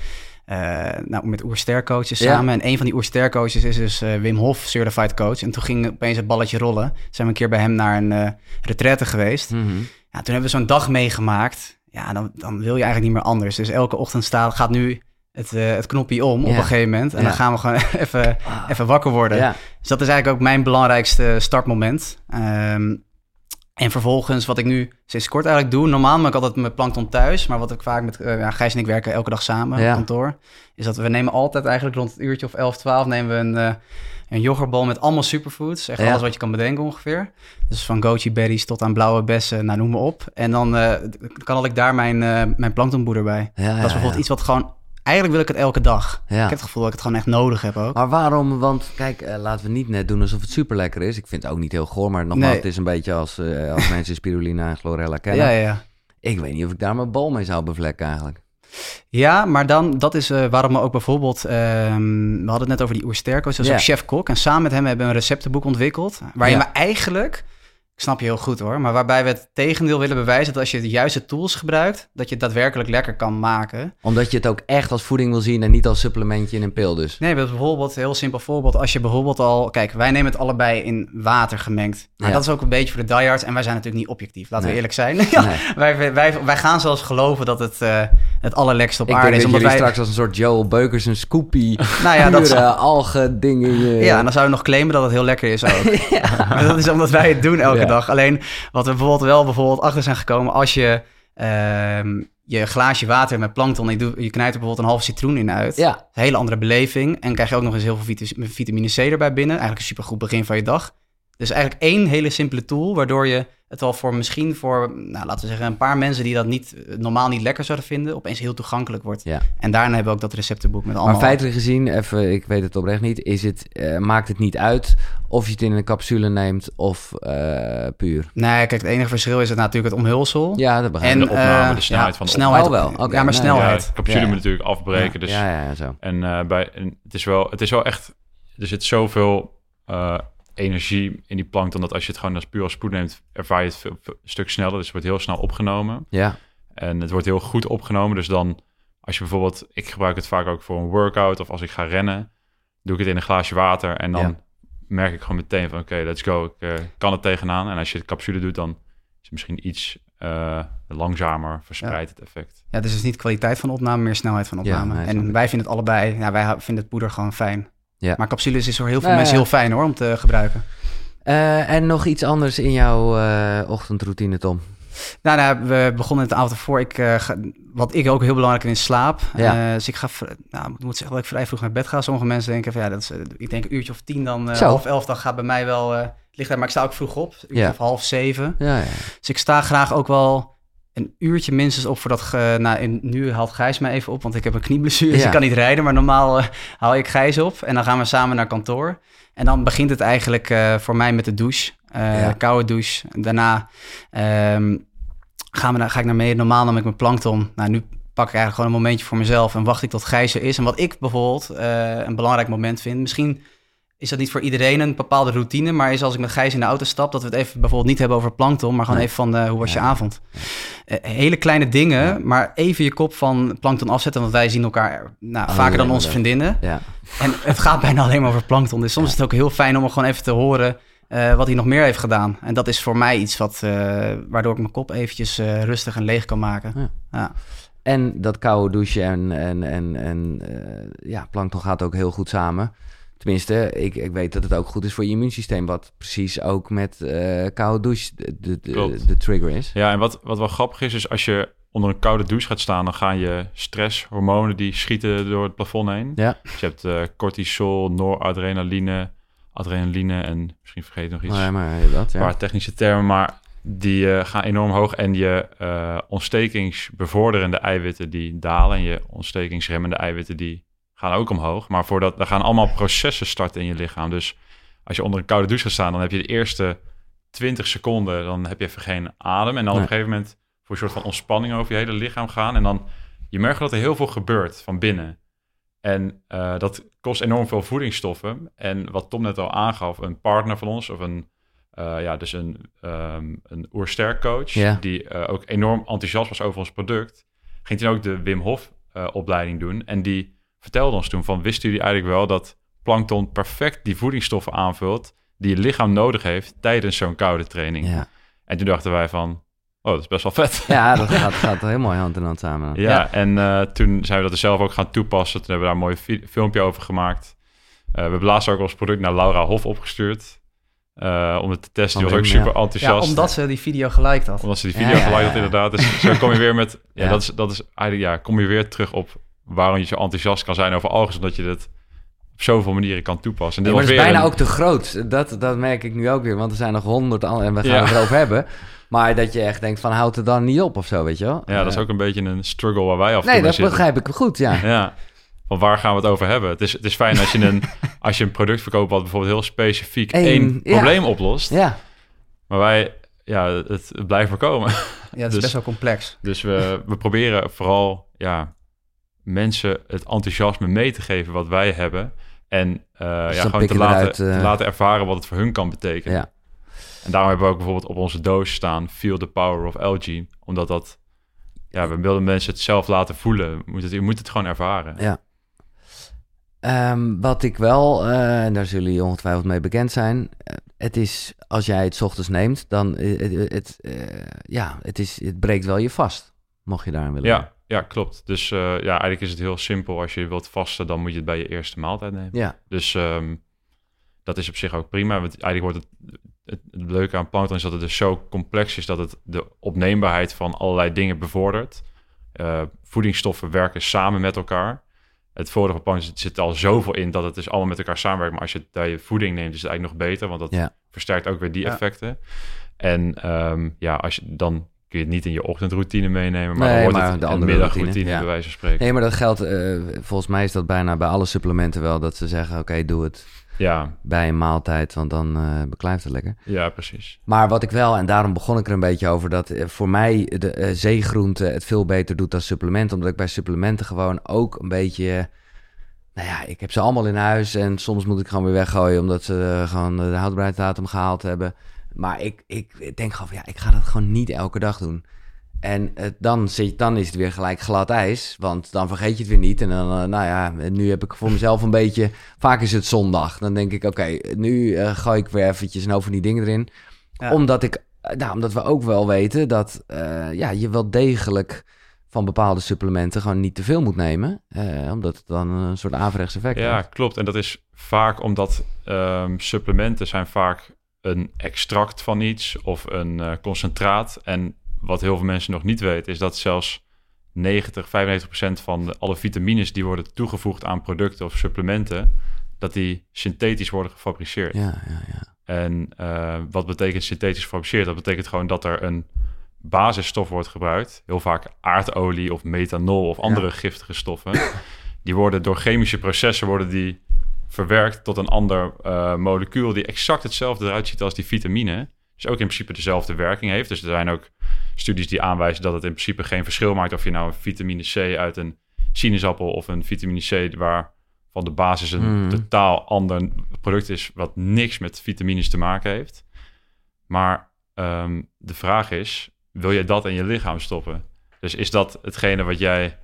uh, nou, met oerstercoaches ja. samen. En een van die oerstercoaches is dus uh, Wim Hof, certified coach. En toen ging opeens het balletje rollen. Zijn we een keer bij hem naar een uh, retraite geweest. Mm-hmm. Ja, toen hebben we zo'n dag meegemaakt. Ja, dan, dan wil je eigenlijk niet meer anders. Dus elke ochtend staat, gaat nu het, uh, het knopje om ja. op een gegeven moment. En ja. dan gaan we gewoon even, ah. even wakker worden. Ja. Dus dat is eigenlijk ook mijn belangrijkste startmoment. Um, En vervolgens, wat ik nu sinds kort eigenlijk doe... normaal maak ik altijd mijn plankton thuis... maar wat ik vaak met uh, ja, Gijs en ik werken elke dag samen ja. op kantoor... is dat we nemen altijd eigenlijk rond het uurtje of elf, twaalf... nemen we een, uh, een yoghurtbal met allemaal superfoods. Echt ja. alles wat je kan bedenken ongeveer. Dus van goji berries tot aan blauwe bessen, nou noem maar op. En dan uh, kan ik daar mijn, uh, mijn planktonboeder bij. Ja, dat is bijvoorbeeld ja. iets wat gewoon... Eigenlijk wil ik het elke dag. Ja. Ik heb het gevoel dat ik het gewoon echt nodig heb ook. Maar waarom? Want kijk, uh, laten we niet net doen alsof het super lekker is. Ik vind het ook niet heel goor, maar nogmaals, nee. het is een beetje als, uh, als mensen spirulina en chlorella kennen. Ja, ja, ja. Ik weet niet of ik daar mijn bal mee zou bevlekken eigenlijk. Ja, maar dan, dat is uh, waarom we ook bijvoorbeeld... Um, we hadden het net over die oerstercoach, dat is ja. ook chef-kok. En samen met hem hebben we een receptenboek ontwikkeld... waar je ja. me eigenlijk... Ik snap je heel goed hoor, maar waarbij we het tegendeel willen bewijzen... dat als je de juiste tools gebruikt, dat je het daadwerkelijk lekker kan maken. Omdat je het ook echt als voeding wil zien en niet als supplementje in een pil dus. Nee, bijvoorbeeld, een heel simpel voorbeeld. Als je bijvoorbeeld al... Kijk, wij nemen het allebei in water gemengd. Maar ja. dat is ook een beetje voor de diehards en wij zijn natuurlijk niet objectief. Laten nee. we eerlijk zijn. ja, nee. wij, wij, wij gaan zelfs geloven dat het uh, het allerlekste op ik aarde is. Ik denk dat jullie wij... straks als een soort Joel Beukers een scoopie... nou ja, dat zou... algen dingen... Uh... Ja, en dan zouden we nog claimen dat het heel lekker is ook. ja. Maar dat is omdat wij het doen elke ja. dag. Alleen... Wat we bijvoorbeeld wel bijvoorbeeld achter zijn gekomen... als je uh, je glaasje water met plankton... en je, doet, je knijpt er bijvoorbeeld een half citroen in uit... Ja. Een hele andere beleving. En krijg je ook nog eens heel veel vitamine, vitamine C erbij binnen. Eigenlijk een supergoed begin van je dag. Dus eigenlijk één hele simpele tool... waardoor je het al voor misschien voor... nou, laten we zeggen een paar mensen... die dat niet, normaal niet lekker zouden vinden... opeens heel toegankelijk wordt. Ja. En daarna hebben we ook dat receptenboek met allemaal... Maar feitelijk gezien, even, ik weet het oprecht niet... Is het, uh, maakt het niet uit of je het in een capsule neemt of uh, puur? Nee, kijk, het enige verschil is het natuurlijk het omhulsel. Ja, dat begrijp ik. En de opname, uh, de snelheid ja, van de snelheid. Oh, wel. Okay, ja, maar nee, snelheid. Ja, de capsule ja. moet natuurlijk afbreken. Ja, dus, ja, ja, ja zo. En, uh, bij, en het, is wel, het is wel echt... Er zit zoveel... Uh, energie in die plankton, dat als je het gewoon als puur als spoed neemt, ervaar je het veel, veel, een stuk sneller. Dus het wordt heel snel opgenomen. Ja. En het wordt heel goed opgenomen. Dus dan, als je bijvoorbeeld, ik gebruik het vaak ook voor een workout of als ik ga rennen, doe ik het in een glaasje water en dan ja. merk ik gewoon meteen van oké, okay, let's go. Ik uh, kan het tegenaan. En als je de capsule doet, dan is het misschien iets uh, langzamer verspreid ja. het effect. Ja, dus het is niet kwaliteit van opname, meer snelheid van opname. Ja, en wij vinden het allebei, ja, wij vinden het poeder gewoon fijn. Ja. Maar capsules is voor heel veel uh, mensen heel fijn hoor, om te gebruiken. Uh, en nog iets anders in jouw uh, ochtendroutine, Tom? Nou, nou, we begonnen het avond ervoor. Ik, uh, ga, wat ik ook heel belangrijk vind, is slaap. Ja. Uh, dus ik ga, nou, ik moet zeggen dat ik vrij vroeg naar bed ga. Sommige mensen denken van ja, dat is, uh, ik denk een uurtje of tien, dan uh, half elf, dan gaat bij mij wel uh, licht uit. Maar ik sta ook vroeg op, een uurtje ja. of half zeven. Ja, ja. Dus ik sta graag ook wel een uurtje minstens op voordat... Uh, nou, in, nu haalt Gijs mij even op, want ik heb een knieblessure, dus ja. ik kan niet rijden. Maar normaal uh, haal ik Gijs op en dan gaan we samen naar kantoor. En dan begint het eigenlijk uh, voor mij met de douche. Uh, ja. Koude douche. En daarna um, gaan we naar, ga ik naar beneden. Normaal nam ik mijn plankton. Nou, nu pak ik eigenlijk gewoon een momentje voor mezelf en wacht ik tot Gijs er is. En wat ik bijvoorbeeld uh, een belangrijk moment vind, misschien is dat niet voor iedereen een bepaalde routine, maar is als ik met Gijs in de auto stap, dat we het even bijvoorbeeld niet hebben over plankton, maar gewoon nee. even van uh, hoe was ja. je avond? Uh, hele kleine dingen, ja. maar even je kop van plankton afzetten, want wij zien elkaar nou, oh, vaker dan onze vriendinnen. Ja. En het gaat bijna alleen maar over plankton, dus soms ja. is het ook heel fijn om er gewoon even te horen uh, wat hij nog meer heeft gedaan. En dat is voor mij iets wat, uh, waardoor ik mijn kop eventjes uh, rustig en leeg kan maken. Ja. Ja. En dat koude douchen en, en, en, en uh, ja, plankton gaat ook heel goed samen. Tenminste, ik, ik weet dat het ook goed is voor je immuunsysteem, wat precies ook met uh, koude douche de, de, de, de trigger is. Ja, en wat, wat wel grappig is, is als je onder een koude douche gaat staan, dan gaan je stresshormonen, die schieten door het plafond heen. Ja. Dus je hebt uh, cortisol, noradrenaline, adrenaline en misschien vergeet ik nog iets. Nee, maar dat, ja. Een paar technische termen, maar die uh, gaan enorm hoog en je uh, ontstekingsbevorderende eiwitten die dalen en je ontstekingsremmende eiwitten die gaan ook omhoog, maar voordat er gaan allemaal processen starten in je lichaam. Dus als je onder een koude douche gaat staan, dan heb je de eerste twintig seconden, dan heb je even geen adem. En dan nee. op een gegeven moment voor een soort van ontspanning over je hele lichaam gaan. En dan je merkt dat er heel veel gebeurt van binnen. En uh, dat kost enorm veel voedingsstoffen. En wat Tom net al aangaf, een partner van ons, of een, uh, ja, dus een, um, een oersterk coach, yeah. die uh, ook enorm enthousiast was over ons product, ging toen ook de Wim Hof uh, opleiding doen. En die vertelde ons toen van, wisten jullie eigenlijk wel dat plankton perfect die voedingsstoffen aanvult die je lichaam nodig heeft tijdens zo'n koude training? Ja. En toen dachten wij van, oh, dat is best wel vet. Ja, dat gaat, gaat heel mooi hand in hand samen. Ja, Ja, en uh, toen zijn we dat er zelf ook gaan toepassen. Toen hebben we daar een mooi fi- filmpje over gemaakt. Uh, we hebben laatst ook ons product naar Laura Hof opgestuurd. Uh, om het te testen. Die was ook Ja. super Ja, enthousiast. omdat ze die video geliked had. Omdat ze die Ja, video ja, geliked ja, had, ja. inderdaad. Dus zo kom je weer met... Ja, Ja. Dat, is, dat is eigenlijk... Ja, kom je weer terug op waarom je zo enthousiast kan zijn over algens. Omdat je het op zoveel manieren kan toepassen. En Ja, dit maar was het is weer bijna een- ook te groot. Dat, dat merk ik nu ook weer, want er zijn nog honderd andere en we gaan Ja. het erover hebben. Maar dat je echt denkt van, houd het dan niet op of zo, weet je wel? Ja, dat is ook een beetje een struggle waar wij af en toe Nee, mee dat zitten. begrijp ik goed, ja. Ja, van waar gaan we het over hebben? Het is, het is fijn als je, een, als je een product verkoopt wat bijvoorbeeld heel specifiek Eén, één ja. probleem oplost. Ja, Maar wij, ja, het, het blijft maar komen. Ja, het is Dus- best wel complex. Dus we, we proberen vooral ja, mensen het enthousiasme mee te geven wat wij hebben. En uh, ja, dan gewoon te pikken we laten, eruit, uh, te laten ervaren wat het voor hun kan betekenen. ja. En daarom hebben we ook bijvoorbeeld op onze doos staan Feel the Power of Algae. Omdat dat, ja, we willen mensen het zelf laten voelen. Je moet het, je moet het gewoon ervaren. Ja. Ehm, wat ik wel, uh, en daar zullen jullie ongetwijfeld mee bekend zijn. Uh, het is, als jij het 's ochtends neemt, dan uh, het, het, uh, ja, het, is, het breekt wel je vast. Mocht je daarin willen. Ja, ja, klopt. Dus uh, ja, eigenlijk is het heel simpel. Als je wilt vasten, dan moet je het bij je eerste maaltijd nemen. Ja. Dus um, dat is op zich ook prima. Want eigenlijk wordt het, het, het leuke aan plankton is dat het dus zo complex is dat het de opneembaarheid van allerlei dingen bevordert. Uh, voedingsstoffen werken samen met elkaar. Het voordeel van plankton zit er al zoveel in dat het dus allemaal met elkaar samenwerkt. Maar als je het bij je voeding neemt, is het eigenlijk nog beter. Want dat Ja. versterkt ook weer die Ja. effecten. En um, ja, als je dan kun je het niet in je ochtendroutine meenemen, maar Nee, dan wordt maar het de een andere middagroutine, routine, ja. bij wijze van spreken. Nee, maar dat geldt, uh, volgens mij is dat bijna bij alle supplementen wel, dat ze zeggen, oké, okay, doe het Ja, bij een maaltijd, want dan uh, beklijft het lekker. ja, precies. Maar wat ik wel, en daarom begon ik er een beetje over, dat uh, voor mij de uh, zeegroente het veel beter doet dan supplementen, omdat ik bij supplementen gewoon ook een beetje, uh, nou ja, ik heb ze allemaal in huis en soms moet ik gewoon weer weggooien, omdat ze uh, gewoon de houdbaarheidsdatum gehaald hebben. Maar ik, ik denk gewoon van, ja, ik ga dat gewoon niet elke dag doen. En uh, dan, zit, dan is het weer gelijk glad ijs, want dan vergeet je het weer niet. En dan, uh, nou ja, nu heb ik voor mezelf een beetje... Vaak is het zondag. Dan denk ik, oké, okay, nu uh, gooi ik weer eventjes een hoop van die dingen erin. Ja. Omdat, ik, nou, omdat we ook wel weten dat uh, ja, je wel degelijk van bepaalde supplementen gewoon niet te veel moet nemen. Uh, omdat het dan een soort averechts effect Ja, heeft. klopt. En dat is vaak omdat um, supplementen zijn vaak een extract van iets of een uh, concentraat. En wat heel veel mensen nog niet weten, is dat zelfs negentig, vijfennegentig procent van de, alle vitamines die worden toegevoegd aan producten of supplementen, dat die synthetisch worden gefabriceerd. Ja, ja, ja. En uh, wat betekent synthetisch gefabriceerd? Dat betekent gewoon dat er een basisstof wordt gebruikt. Heel vaak aardolie of methanol of andere ja. giftige stoffen. Die worden door chemische processen worden die verwerkt tot een ander uh, molecuul die exact hetzelfde eruit ziet als die vitamine. Dus ook in principe dezelfde werking heeft. Dus er zijn ook studies die aanwijzen dat het in principe geen verschil maakt of je nou een vitamine C uit een sinaasappel of een vitamine C waarvan de basis een mm. totaal ander product is wat niks met vitamines te maken heeft. Maar um, de vraag is, wil je dat in je lichaam stoppen? Dus is dat hetgene wat jij,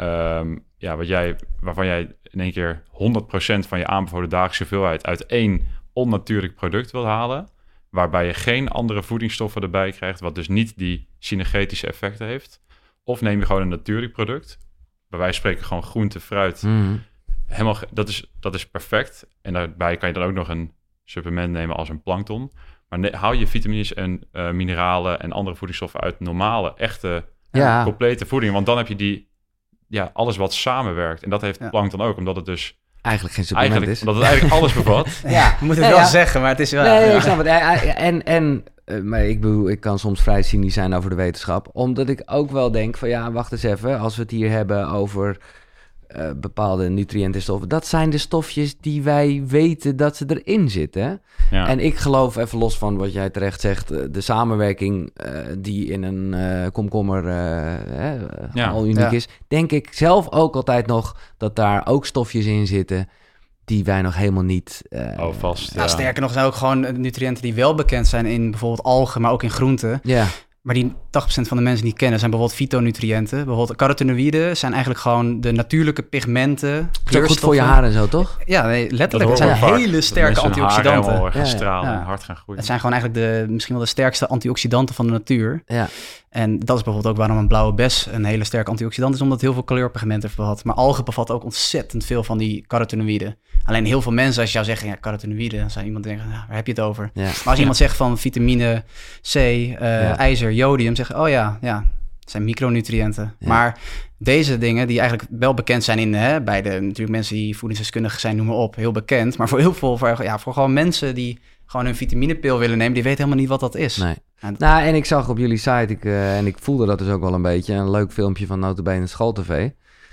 um, ja, wat jij, waarvan jij in één keer honderd procent van je aanbevolen dagelijkse hoeveelheid uit één onnatuurlijk product wil halen, waarbij je geen andere voedingsstoffen erbij krijgt, wat dus niet die synergetische effecten heeft? Of neem je gewoon een natuurlijk product, bij wijze van spreken gewoon groente, fruit. Mm. Helemaal, dat is, dat is perfect. En daarbij kan je dan ook nog een supplement nemen als een plankton. Maar ne- hou je vitamines en uh, mineralen en andere voedingsstoffen uit normale, echte, ja. uh, complete voeding. Want dan heb je die, ja, alles wat samenwerkt. En dat heeft ja. plankton ook, omdat het dus eigenlijk geen supplement eigenlijk, is. Omdat het eigenlijk alles bevat. Ja, moet ik nee, wel ja. zeggen, maar het is wel... Nee, ja. ik snap het. En, en uh, maar ik bedoel, ik kan soms vrij cynisch zijn over de wetenschap. Omdat ik ook wel denk van, ja, wacht eens even. Als we het hier hebben over uh, bepaalde nutriëntenstoffen. Dat zijn de stofjes die wij weten dat ze erin zitten. Ja. En ik geloof, even los van wat jij terecht zegt, de samenwerking uh, die in een uh, komkommer uh, uh, ja. al uniek ja. is. Denk ik zelf ook altijd nog dat daar ook stofjes in zitten die wij nog helemaal niet... Uh, oh, vast, nou, ja. Sterker nog, zijn ook gewoon nutriënten die wel bekend zijn in bijvoorbeeld algen, maar ook in groenten. Ja. maar die tachtig procent van de mensen niet kennen zijn bijvoorbeeld fytonutriënten. Bijvoorbeeld carotenoïden zijn eigenlijk gewoon de natuurlijke pigmenten. Dat is ook goed voor je haar en zo, toch? Ja, nee, letterlijk. Het Dat zijn horen we hele vaak. sterke Dat mensen hun haar antioxidanten. helemaal gaan Ja, ja. stralen Ja. en hard gaan groeien. Het zijn gewoon eigenlijk de, misschien wel de sterkste antioxidanten van de natuur. Ja. En dat is bijvoorbeeld ook waarom een blauwe bes een hele sterke antioxidant is, omdat het heel veel kleurpigmenten bevat. Maar algen bevatten ook ontzettend veel van die carotenoïden. Alleen heel veel mensen, als je zou zeggen, ja, carotenoïden, dan zou iemand denken, nou, waar heb je het over? Ja. Maar als iemand zegt van vitamine C, uh, Ja. ijzer, jodium, zeggen, oh ja, ja, het zijn micronutriënten. Ja. Maar deze dingen, die eigenlijk wel bekend zijn in, hè, bij de natuurlijk mensen die voedingsdeskundigen zijn, noem maar op, heel bekend. Maar voor heel veel, voor, ja, voor gewoon mensen die gewoon een vitaminepil willen nemen, die weten helemaal niet wat dat is. Nee. En- Nou, en ik zag op jullie site, ik, uh, en ik voelde dat dus ook wel een beetje, een leuk filmpje van Nota Bene Schooltv. Uh,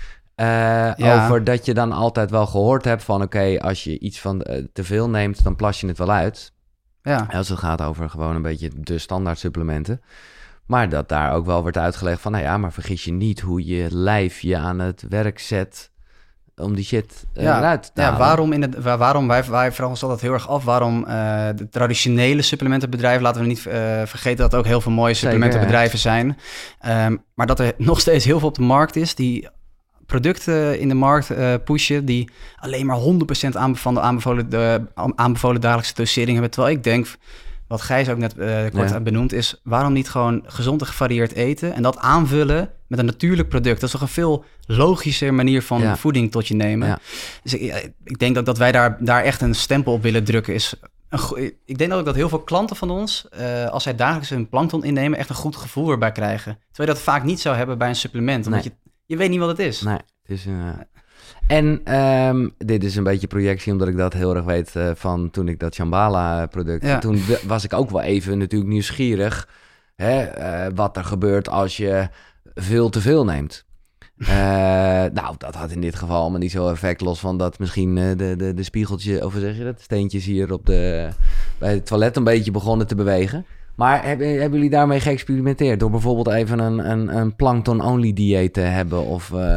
Ja. Over dat je dan altijd wel gehoord hebt van, oké, okay, als je iets van uh, te veel neemt, dan plas je het wel uit. Ja. Als het gaat over gewoon een beetje de standaard supplementen. Maar dat daar ook wel wordt uitgelegd van, nou ja, maar vergis je niet hoe je lijf je aan het werk zet om die shit uh, Ja, eruit te ja, halen. waarom, in het, waar- waarom wij, wij vragen ons altijd heel erg af waarom uh, de traditionele supplementenbedrijven, laten we niet uh, vergeten dat er ook heel veel mooie supplementenbedrijven zijn, um, maar dat er nog steeds heel veel op de markt is die producten in de markt uh, pushen die alleen maar honderd procent aanbevolen, aanbevolen, de, aanbevolen dagelijkse dosering hebben. Terwijl ik denk, wat Gijs ook net uh, kort Ja. benoemd is, waarom niet gewoon gezond en gevarieerd eten en dat aanvullen met een natuurlijk product? Dat is toch een veel logischer manier van Ja. voeding tot je nemen. Ja. Dus ik, ik denk ook dat wij daar, daar echt een stempel op willen drukken. Is een go- ik denk ook dat heel veel klanten van ons, uh, als zij dagelijks een plankton innemen, echt een goed gevoel erbij krijgen. Terwijl je dat vaak niet zou hebben bij een supplement. Omdat Nee. je, je weet niet wat het is. Nee, het is een... Uh... En um, dit is een beetje projectie, omdat ik dat heel erg weet uh, van toen ik dat Shambhala-product... Ja. Toen w- was ik ook wel even natuurlijk nieuwsgierig, hè, uh, wat er gebeurt als je veel te veel neemt. Uh, nou, dat had in dit geval allemaal niet zo effect, los van dat misschien uh, de, de, de spiegeltje, of hoe zeg je dat, steentjes hier op de, bij het toilet een beetje begonnen te bewegen. Maar hebben, hebben jullie daarmee geëxperimenteerd? Door bijvoorbeeld even een, een, een plankton-only dieet te hebben? Of, uh...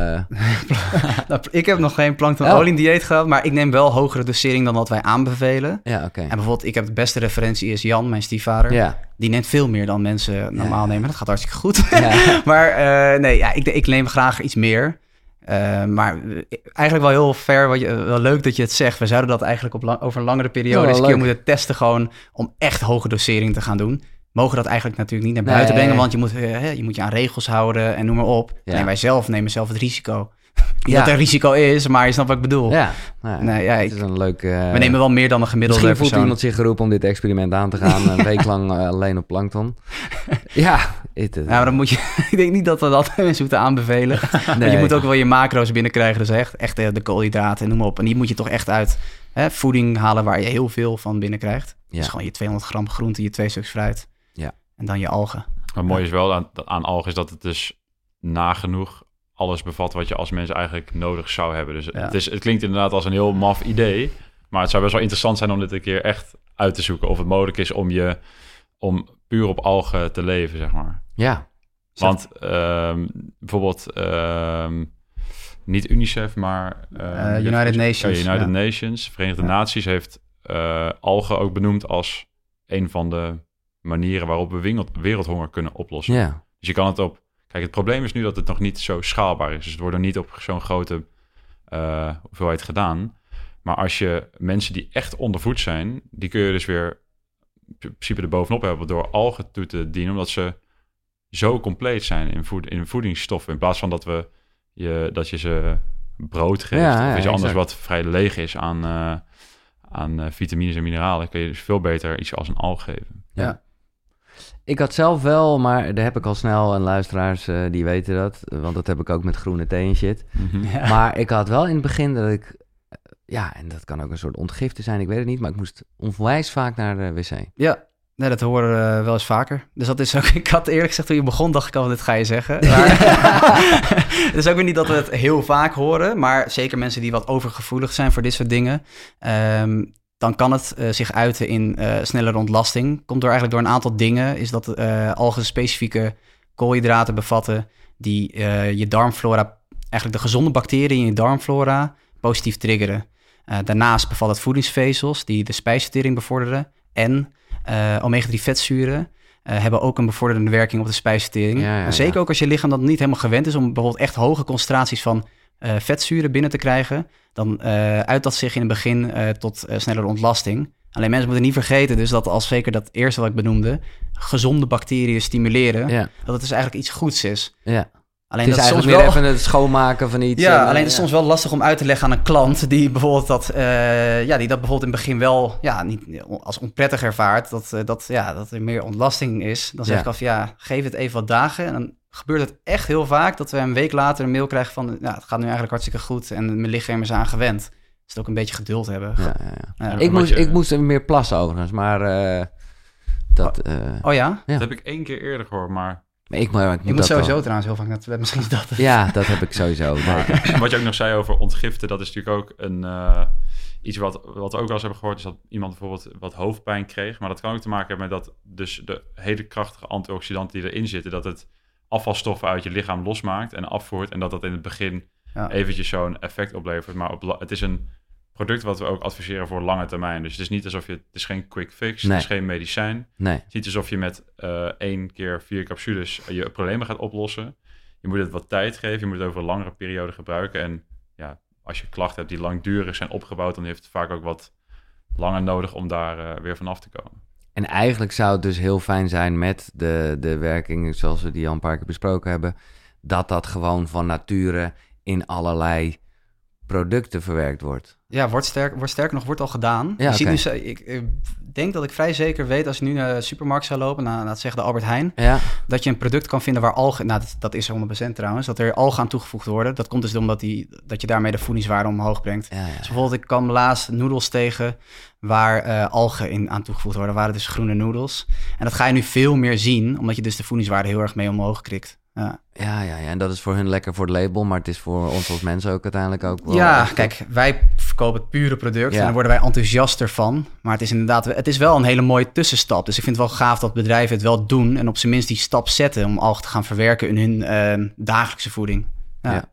Nou, ik heb nog geen plankton Oh. olie dieet gehad, maar ik neem wel hogere dosering dan wat wij aanbevelen. Ja, oké. Okay. En bijvoorbeeld, ik heb de beste referentie is Jan, mijn stiefvader. Ja. Die neemt veel meer dan mensen normaal Ja. nemen. Dat gaat hartstikke goed. Ja. maar uh, nee, ja, ik, ik neem graag iets meer. Uh, maar uh, eigenlijk wel heel fair, wat je, uh, wel leuk dat je het zegt. We zouden dat eigenlijk op lang, over een langere periode Ja, eens een keer leuk. moeten testen, gewoon om echt hoge dosering te gaan doen. Mogen dat eigenlijk natuurlijk niet naar buiten Nee. brengen, want je moet, uh, je moet je aan regels houden en noem maar op. Ja. Alleen wij zelf nemen zelf het risico. Niet Ja. dat er risico is, maar je snapt wat ik bedoel. Ja, nou, Nee, ja, het ik- is een leuk... Uh, We nemen wel meer dan een gemiddelde Misschien voelt persoon. iemand zich geroepen om dit experiment aan te gaan. Een week lang uh, alleen op plankton. Ja, het, uh, Ja, maar dan moet je... ik denk niet dat we dat mensen moeten aanbevelen. Want nee. je moet ook wel je macro's binnenkrijgen. Dus echt, echt eh, de koolhydraten en noem maar op. En die moet je toch echt uit hè, voeding halen waar je heel veel van binnenkrijgt. Ja. Dus gewoon je tweehonderd gram groente, je twee stuks fruit. Ja. En dan je algen. Wat mooi is wel aan, aan algen is dat het dus nagenoeg alles bevat wat je als mens eigenlijk nodig zou hebben. Dus Ja. het, is, het klinkt inderdaad als een heel maf idee, maar het zou best wel interessant zijn om dit een keer echt uit te zoeken. Of het mogelijk is om je om puur op algen te leven, zeg maar. Ja, Want um, bijvoorbeeld um, niet UNICEF, maar um, Uh, United Nations, Ja, United ja. Nations, Verenigde Ja. Naties heeft uh, algen ook benoemd als een van de manieren waarop we wereld, wereldhonger kunnen oplossen. ja. Dus je kan het op... Kijk, het probleem is nu dat het nog niet zo schaalbaar is. Dus het wordt er niet op zo'n grote uh, hoeveelheid gedaan. Maar als je mensen die echt ondervoed zijn, die kun je dus weer in principe er bovenop hebben door algen toe te dienen, omdat ze zo compleet zijn in, voed, in voedingsstoffen. In plaats van dat, we je, dat je ze brood geeft Ja, of ja, iets anders exact. wat vrij leeg is aan, uh, aan uh, vitamines en mineralen, kun je dus veel beter iets als een alg geven. Ja. Ik had zelf wel, maar daar heb ik al snel, en luisteraars uh, die weten dat, want dat heb ik ook met groene thee en shit. Ja. Maar ik had wel in het begin dat ik, ja, en dat kan ook een soort ontgifte zijn, ik weet het niet, maar ik moest onwijs vaak naar de wc. Ja, nee, dat horen we wel eens vaker. Dus dat is ook... Ik had eerlijk gezegd, toen je begon, dacht ik al, dit ga je zeggen. Maar, het is ook weer niet dat we het heel vaak horen, maar zeker mensen die wat overgevoelig zijn voor dit soort dingen, um, dan kan het uh, zich uiten in uh, snellere ontlasting. Komt door eigenlijk door een aantal dingen. Is dat uh, algen specifieke koolhydraten bevatten die uh, je darmflora, eigenlijk de gezonde bacteriën in je darmflora, positief triggeren. Uh, daarnaast bevat het voedingsvezels die de spijsvertering bevorderen en uh, omega drie vetzuren uh, hebben ook een bevorderende werking op de spijsvertering. Ja, ja, en zeker ja. ook als je lichaam dat niet helemaal gewend is om bijvoorbeeld echt hoge concentraties van uh, vetzuren binnen te krijgen, dan uh, uit dat zich in het begin uh, tot uh, snellere ontlasting. Alleen mensen moeten niet vergeten dus dat als zeker dat eerste wat ik benoemde, gezonde bacteriën stimuleren, Ja. dat het dus eigenlijk iets goeds is. Ja. Alleen Het is dat is eigenlijk soms weer wel... even het schoonmaken van iets. Ja, en, alleen uh, het is soms wel lastig om uit te leggen aan een klant die bijvoorbeeld dat, uh, ja, die dat bijvoorbeeld in het begin wel ja, niet als onprettig ervaart, dat, uh, dat, ja, dat er meer ontlasting is. Dan zeg Ja. ik af, ja, geef het even wat dagen. En dan gebeurt het echt heel vaak dat we een week later een mail krijgen van, ja, het gaat nu eigenlijk hartstikke goed en mijn lichaam is aan gewend. Dus het ook een beetje geduld hebben. Ja, ja, ja. Ja. Ik, moest, je- ik moest meer plassen overigens, maar uh, dat... Uh, Oh ja? Ja. Dat heb ik één keer eerder gehoord, maar... maar ik, maar, ik Je moet moet dat sowieso wel- trouwens heel vaak, dat, misschien is dat het. Ja, dat heb ik sowieso. Nee. Maar wat je ook nog zei over ontgiften, dat is natuurlijk ook een, uh, iets wat, wat we ook wel eens hebben gehoord, is dat iemand bijvoorbeeld wat hoofdpijn kreeg. Maar dat kan ook te maken hebben met dat dus de hele krachtige antioxidanten die erin zitten, dat het afvalstoffen uit je lichaam losmaakt en afvoert. En dat dat in het begin Ja. eventjes zo'n effect oplevert. Maar op, la- het is een product wat we ook adviseren voor lange termijn. Dus het is niet alsof je, het is geen quick fix, Nee. het is geen medicijn. Nee. Het is niet alsof je met uh, één keer vier capsules je problemen gaat oplossen. Je moet het wat tijd geven, je moet het over een langere periode gebruiken. En ja, als je klachten hebt die langdurig zijn opgebouwd, dan heeft het vaak ook wat langer nodig om daar uh, weer vanaf te komen. En eigenlijk zou het dus heel fijn zijn met de, de werking, zoals we die al een paar keer besproken hebben, dat dat gewoon van nature in allerlei producten verwerkt wordt. Ja, wordt, sterk, wordt sterker nog, wordt al gedaan. Ja, je ziet oké. dus, uh, ik uh, denk dat ik vrij zeker weet, als je nu naar de supermarkt zou lopen, naar, laten we zeggen de Albert Heijn, Ja, dat je een product kan vinden waar algen, nou dat, dat is er honderd procent trouwens, dat er algen aan toegevoegd worden. Dat komt dus omdat die, dat je daarmee de voedingswaarde omhoog brengt. ja, ja. Dus bijvoorbeeld, ik kwam laatst noedels tegen waar uh, algen in aan toegevoegd worden. Dat waren dus groene noedels. En dat ga je nu veel meer zien, omdat je dus de voedingswaarde heel erg mee omhoog krikt. Ja, Ja, ja, ja, en dat is voor hun lekker voor het label, maar het is voor ons als mensen ook uiteindelijk ook wel... ja echt- kijk, wij verkopen het pure product Ja. en daar worden wij enthousiaster van. Maar het is inderdaad, het is wel een hele mooie tussenstap. Dus ik vind het wel gaaf dat bedrijven het wel doen en op zijn minst die stap zetten om algen te gaan verwerken in hun uh, dagelijkse voeding. Ja. Ja.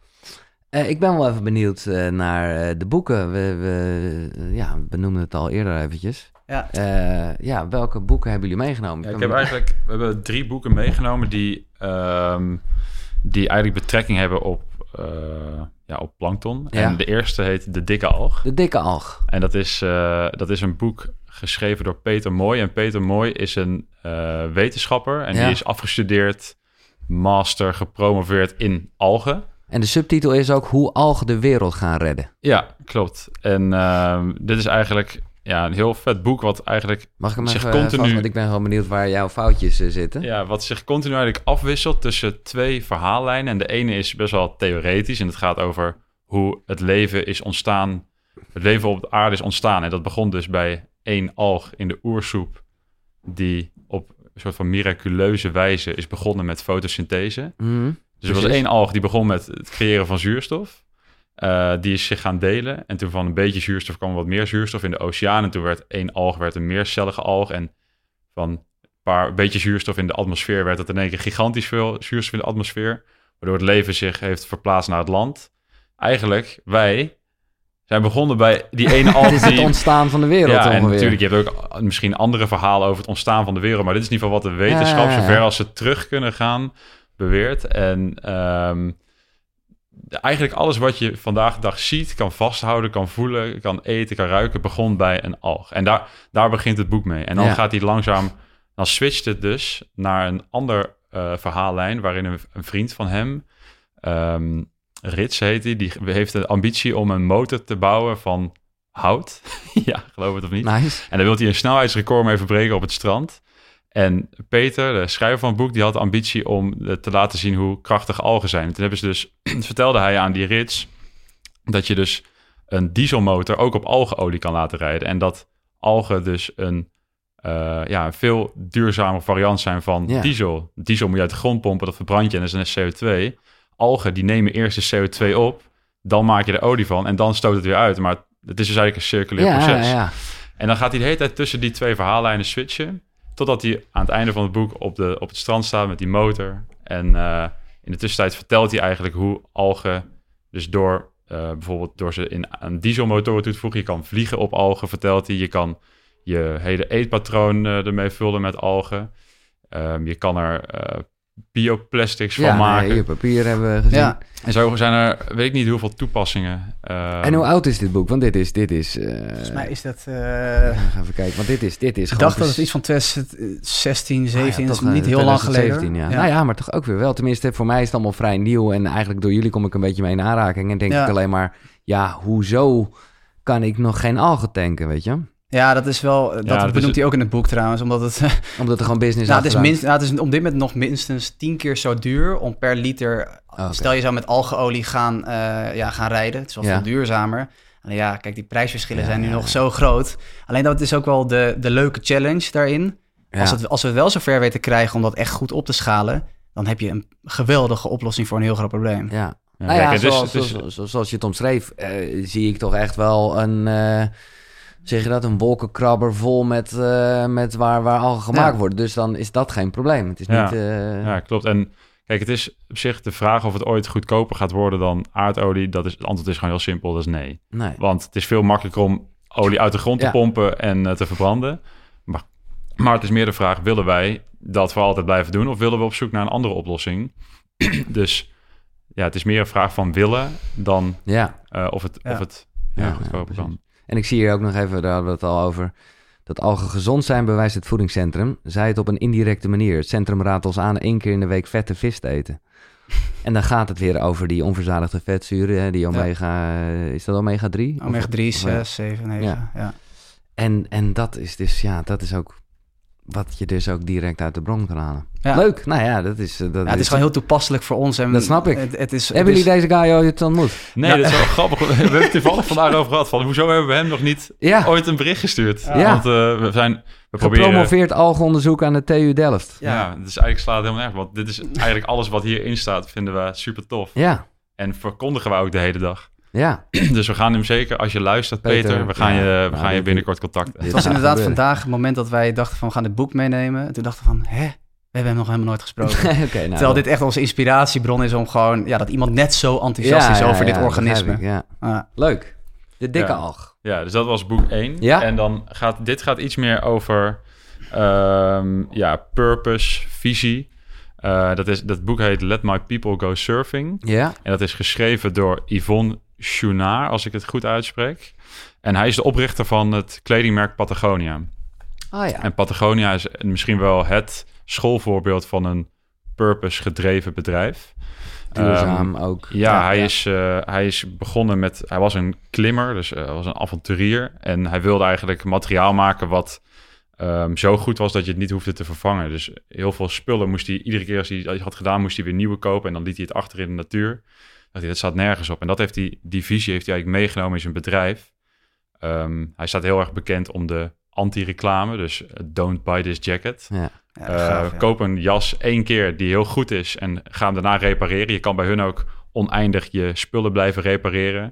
Uh, ik ben wel even benieuwd uh, naar uh, de boeken. We, we, uh, ja, we noemden het al eerder eventjes. Ja. Uh, ja, welke boeken hebben jullie meegenomen? Ja, ik heb eigenlijk, we hebben drie boeken meegenomen die, um, die eigenlijk betrekking hebben op, uh, ja, op plankton. Ja. En de eerste heet De Dikke Alg. De Dikke Alg. En dat is, uh, dat is een boek geschreven door Peter Moy. En Peter Moy is een uh, wetenschapper en Ja. die is afgestudeerd, master, gepromoveerd in algen. En de subtitel is ook Hoe algen de wereld gaan redden. Ja, klopt. En uh, dit is eigenlijk ja, een heel vet boek wat eigenlijk Mag ik hem zich even continu... vast, want ik ben wel benieuwd waar jouw foutjes uh, zitten. Ja, wat zich continu eigenlijk afwisselt tussen twee verhaallijnen. En de ene is best wel theoretisch en het gaat over hoe het leven is ontstaan. Het leven op de aarde is ontstaan. En dat begon dus bij één alg in de oersoep die op een soort van miraculeuze wijze is begonnen met fotosynthese. Mm-hmm. Dus er was Precies. één alg die begon met het creëren van zuurstof. Uh, die is zich gaan delen. En toen van een beetje zuurstof kwam wat meer zuurstof in de oceaan. En toen werd één alg werd een meercellige alg. En van een paar beetje zuurstof in de atmosfeer werd het in één keer gigantisch veel zuurstof in de atmosfeer. Waardoor het leven zich heeft verplaatst naar het land. Eigenlijk, wij zijn begonnen bij die ene alg. Het is het die... ontstaan van de wereld Ja, en ongeveer. natuurlijk, je hebt ook misschien andere verhalen over het ontstaan van de wereld. Maar dit is in ieder geval wat de wetenschap, Ja, ja, ja. zover als ze terug kunnen gaan, beweert. En um, eigenlijk alles wat je vandaag de dag ziet, kan vasthouden, kan voelen, kan eten, kan ruiken, begon bij een alg. En daar, daar begint het boek mee. En dan Ja. gaat hij langzaam, dan switcht het dus naar een ander uh, verhaallijn, waarin een, een vriend van hem, um, Rits heet hij, die heeft de ambitie om een motor te bouwen van hout. Ja, geloof het of niet. Nice. En dan wil hij een snelheidsrecord mee verbreken op het strand. En Peter, de schrijver van het boek, die had de ambitie om te laten zien hoe krachtig algen zijn. En toen hebben ze dus, vertelde hij aan die Rits, dat je dus een dieselmotor ook op algenolie kan laten rijden. En dat algen dus een, uh, ja, een veel duurzamere variant zijn van Ja. diesel. Diesel moet je uit de grond pompen, dat verbrandt je en dat is een C O twee. Algen, die nemen eerst de C O twee op, dan maak je er olie van en dan stoot het weer uit. Maar het is dus eigenlijk een circulair Ja, proces. ja, ja. En dan gaat hij de hele tijd tussen die twee verhaallijnen switchen, totdat hij aan het einde van het boek op, de, op het strand staat met die motor. En uh, in de tussentijd vertelt hij eigenlijk hoe algen, dus door uh, bijvoorbeeld door ze in een dieselmotor toe te voegen, je kan vliegen op algen, vertelt hij. Je kan je hele eetpatroon uh, ermee vullen met algen. Um, je kan er uh, bioplastics ja, van maken. Ja, hier papier hebben we gezien. Ja. En zo zijn er, weet ik niet hoeveel toepassingen. Uh, en hoe oud is dit boek? Want dit is... Dit is uh, Volgens mij is dat... Uh, gaan even kijken, want dit is, dit is ik dacht dat het iets van twintig zestien, zeventien, ah, ja, toch, is niet heel lang geleden. zeventien, ja. Ja. Nou ja, maar toch ook weer wel. Tenminste, voor mij is het allemaal vrij nieuw. En eigenlijk door jullie kom ik een beetje mee in aanraking. En denk ja. ik alleen maar, ja, hoezo kan ik nog geen algen tanken, weet je? Ja, dat is wel... Dat, ja, dat benoemt hij ook in het boek trouwens, omdat het... omdat er gewoon business nou, het is minst, nou, het is op dit moment nog minstens tien keer zo duur om per liter... Oh, okay. Stel je zou met algeolie gaan, uh, ja, gaan rijden. Het is wel ja. veel duurzamer. Alleen ja, kijk, die prijsverschillen ja, zijn nu ja, nog ja. zo groot. Alleen dat is ook wel de, de leuke challenge daarin. Ja. Als, het, als we het wel zover weten krijgen om dat echt goed op te schalen... dan heb je een geweldige oplossing voor een heel groot probleem. Ja, ja, nou ja, kijk, zoals, dus, zoals, zoals, zoals je het omschreef, uh, zie ik toch echt wel een... Uh, zeg je dat, een wolkenkrabber vol met, uh, met waar, waar algen gemaakt ja. worden. Dus dan is dat geen probleem. Het is ja. niet... Uh... Ja, klopt. En kijk, het is op zich de vraag of het ooit goedkoper gaat worden dan aardolie. Dat is, het antwoord is gewoon heel simpel, dat is nee. nee. Want het is veel makkelijker om olie uit de grond te ja. pompen en uh, te verbranden. Maar, maar het is meer de vraag, willen wij dat voor altijd blijven doen? Of willen we op zoek naar een andere oplossing? Dus ja, het is meer een vraag van willen dan ja. uh, of het, ja. of het ja, ja, goedkoper ja, kan. En ik zie hier ook nog even, daar hadden we het al over... dat algen gezond zijn, bewijst het voedingscentrum. Zij het op een indirecte manier. Het centrum raadt ons aan één keer in de week vette vis te eten. En dan gaat het weer over die onverzadigde vetzuren, die omega... Ja. Is dat omega drie? omega drie, zes, zeven, negen, ja. ja. En, en dat is dus, ja, dat is ook... wat je dus ook direct uit de bron kan halen. Ja. Leuk, nou ja, dat is... Dat ja, het is, is gewoon heel toepasselijk voor ons. En dat snap ik. Het, het is, hebben het jullie is... deze guy ooit ontmoet? Nee, ja. Dat is wel grappig. We hebben het toevallig vandaag over gehad. Van, hoezo hebben we hem nog niet ja. ooit een bericht gestuurd? Ja. Want uh, we zijn... We gepromoveerd proberen... algenonderzoek aan de T U Delft. Ja, ja, dus eigenlijk slaat het helemaal nergens. Want dit is eigenlijk alles wat hierin staat, vinden we super tof. Ja. En verkondigen we ook de hele dag. Ja. Dus we gaan hem zeker, als je luistert, Peter, Peter we gaan ja, je, we gaan je binnenkort contacten. Het was inderdaad gebeuren. Vandaag het moment dat wij dachten van, we gaan dit boek meenemen. En toen dachten we van, hè, we hebben hem nog helemaal nooit gesproken. okay, nou, Terwijl nou. dit echt onze inspiratiebron is om gewoon, ja, dat iemand net zo enthousiast ja, is over ja, dit ja, organisme. Ik, ja. ah. Leuk. De dikke ja. alg. Ja, dus dat was boek één. Ja? En dan gaat, dit gaat iets meer over, um, ja, purpose, visie. Uh, dat, is, dat boek heet Let My People Go Surfing. Ja. En dat is geschreven door Yvonne Chouinard, als ik het goed uitspreek. En hij is de oprichter van het kledingmerk Patagonia. Oh ja. En Patagonia is misschien wel het schoolvoorbeeld van een purpose-gedreven bedrijf. Duurzaam um, ook. Ja, ja, hij, ja. Is, uh, hij is begonnen met... Hij was een klimmer, dus hij uh, was een avonturier. En hij wilde eigenlijk materiaal maken wat um, zo goed was dat je het niet hoefde te vervangen. Dus heel veel spullen moest hij... Iedere keer als hij dat had gedaan, moest hij weer nieuwe kopen. En dan liet hij het achter in de natuur. Dat hij, dat staat nergens op. En dat heeft hij, die visie heeft hij eigenlijk meegenomen in zijn bedrijf. Um, hij staat heel erg bekend om de anti-reclame. Dus uh, don't buy this jacket. Ja. Ja, uh, gaaf, ja. Koop een jas één keer die heel goed is en ga hem daarna repareren. Je kan bij hun ook oneindig je spullen blijven repareren.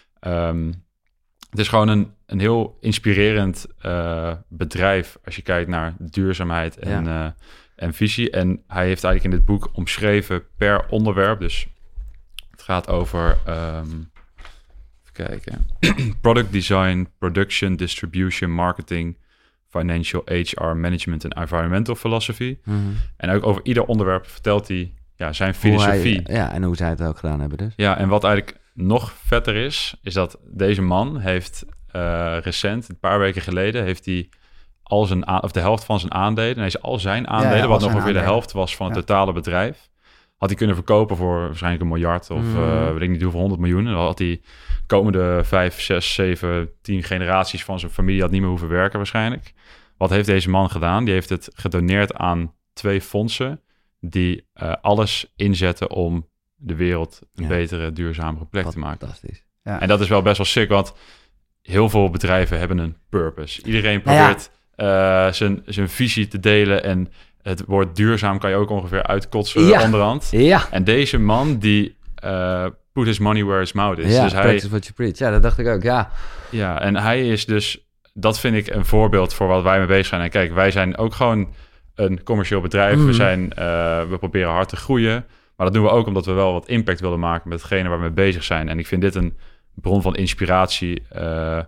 Um, het is gewoon een, een heel inspirerend uh, bedrijf als je kijkt naar duurzaamheid en, ja. uh, en visie. En hij heeft eigenlijk in dit boek omschreven per onderwerp. Dus het gaat over... Um, even kijken. Product design, production, distribution, marketing... financial, H R, management en environmental philosophy. Mm-hmm. En ook over ieder onderwerp vertelt hij ja, zijn filosofie. Hij, ja, en hoe zij het ook gedaan hebben dus. Ja, en wat eigenlijk nog vetter is, is dat deze man heeft uh, recent, een paar weken geleden, heeft hij al zijn aan, of de helft van zijn aandelen, nee, al zijn aandelen, ja, ja, wat nog ongeveer de helft was van het ja. totale bedrijf, had hij kunnen verkopen voor waarschijnlijk een miljard of mm. uh, weet ik niet hoeveel honderd miljoen. En dan had hij komende vijf, zes, zeven, tien generaties van zijn familie had niet meer hoeven werken waarschijnlijk. Wat heeft deze man gedaan? Die heeft het gedoneerd aan twee fondsen die uh, alles inzetten om de wereld een ja. betere, duurzamere plek Wat te maken. Fantastisch. Ja. En dat is wel best wel sick, want heel veel bedrijven hebben een purpose. Iedereen probeert ja. uh, zijn, zijn visie te delen en het woord duurzaam kan je ook ongeveer uitkotsen ja. onderhand. Ja. En deze man die uh, put his money where his mouth is. Ja, dus hij, practice what you preach. Ja, dat dacht ik ook, ja. Ja, en hij is dus... Dat vind ik een voorbeeld voor wat wij mee bezig zijn. En kijk, wij zijn ook gewoon een commercieel bedrijf. Mm. We, zijn, uh, we proberen hard te groeien. Maar dat doen we ook omdat we wel wat impact willen maken met hetgene waar we mee bezig zijn. En ik vind dit een bron van inspiratie uh,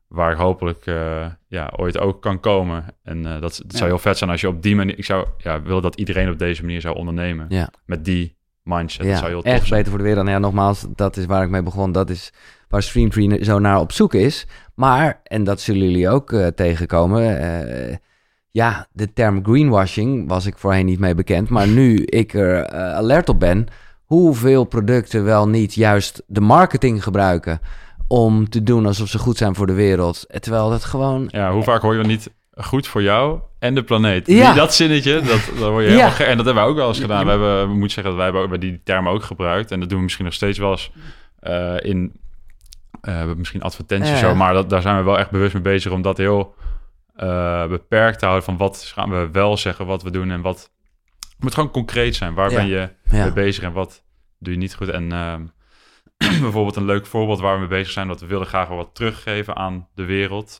waar ik hopelijk uh, ja, ooit ook kan komen. En uh, dat, dat zou ja. heel vet zijn als je op die manier... Ik zou ja, willen dat iedereen op deze manier zou ondernemen. Ja. Met die mindset. Ja, dat zou heel tof echt zijn. beter voor de wereld. Nou ja, nogmaals, dat is waar ik mee begon. Dat is waar Streamtree zo naar op zoek is. Maar, en dat zullen jullie ook uh, tegenkomen... Uh, ja, de term greenwashing was ik voorheen niet mee bekend. Maar nu ik er uh, alert op ben... hoeveel producten wel niet juist de marketing gebruiken... om te doen alsof ze goed zijn voor de wereld. Terwijl dat gewoon... Ja, hoe vaak hoor je niet goed voor jou en de planeet? Ja. Die, dat zinnetje, dat, dat hoor je Ja. helemaal ge- En dat hebben we ook wel eens gedaan. We, hebben, we moeten zeggen dat wij hebben ook die termen ook gebruikt. En dat doen we misschien nog steeds wel eens uh, in... Uh, misschien advertenties Ja. zo. Maar dat, daar zijn we wel echt bewust mee bezig... om dat heel uh, beperkt te houden... van wat gaan we wel zeggen, wat we doen en wat... Het moet gewoon concreet zijn. Waar Ja. ben je Ja. mee bezig en wat doe je niet goed? En uh, bijvoorbeeld een leuk voorbeeld waar we mee bezig zijn... dat we willen graag wel wat teruggeven aan de wereld...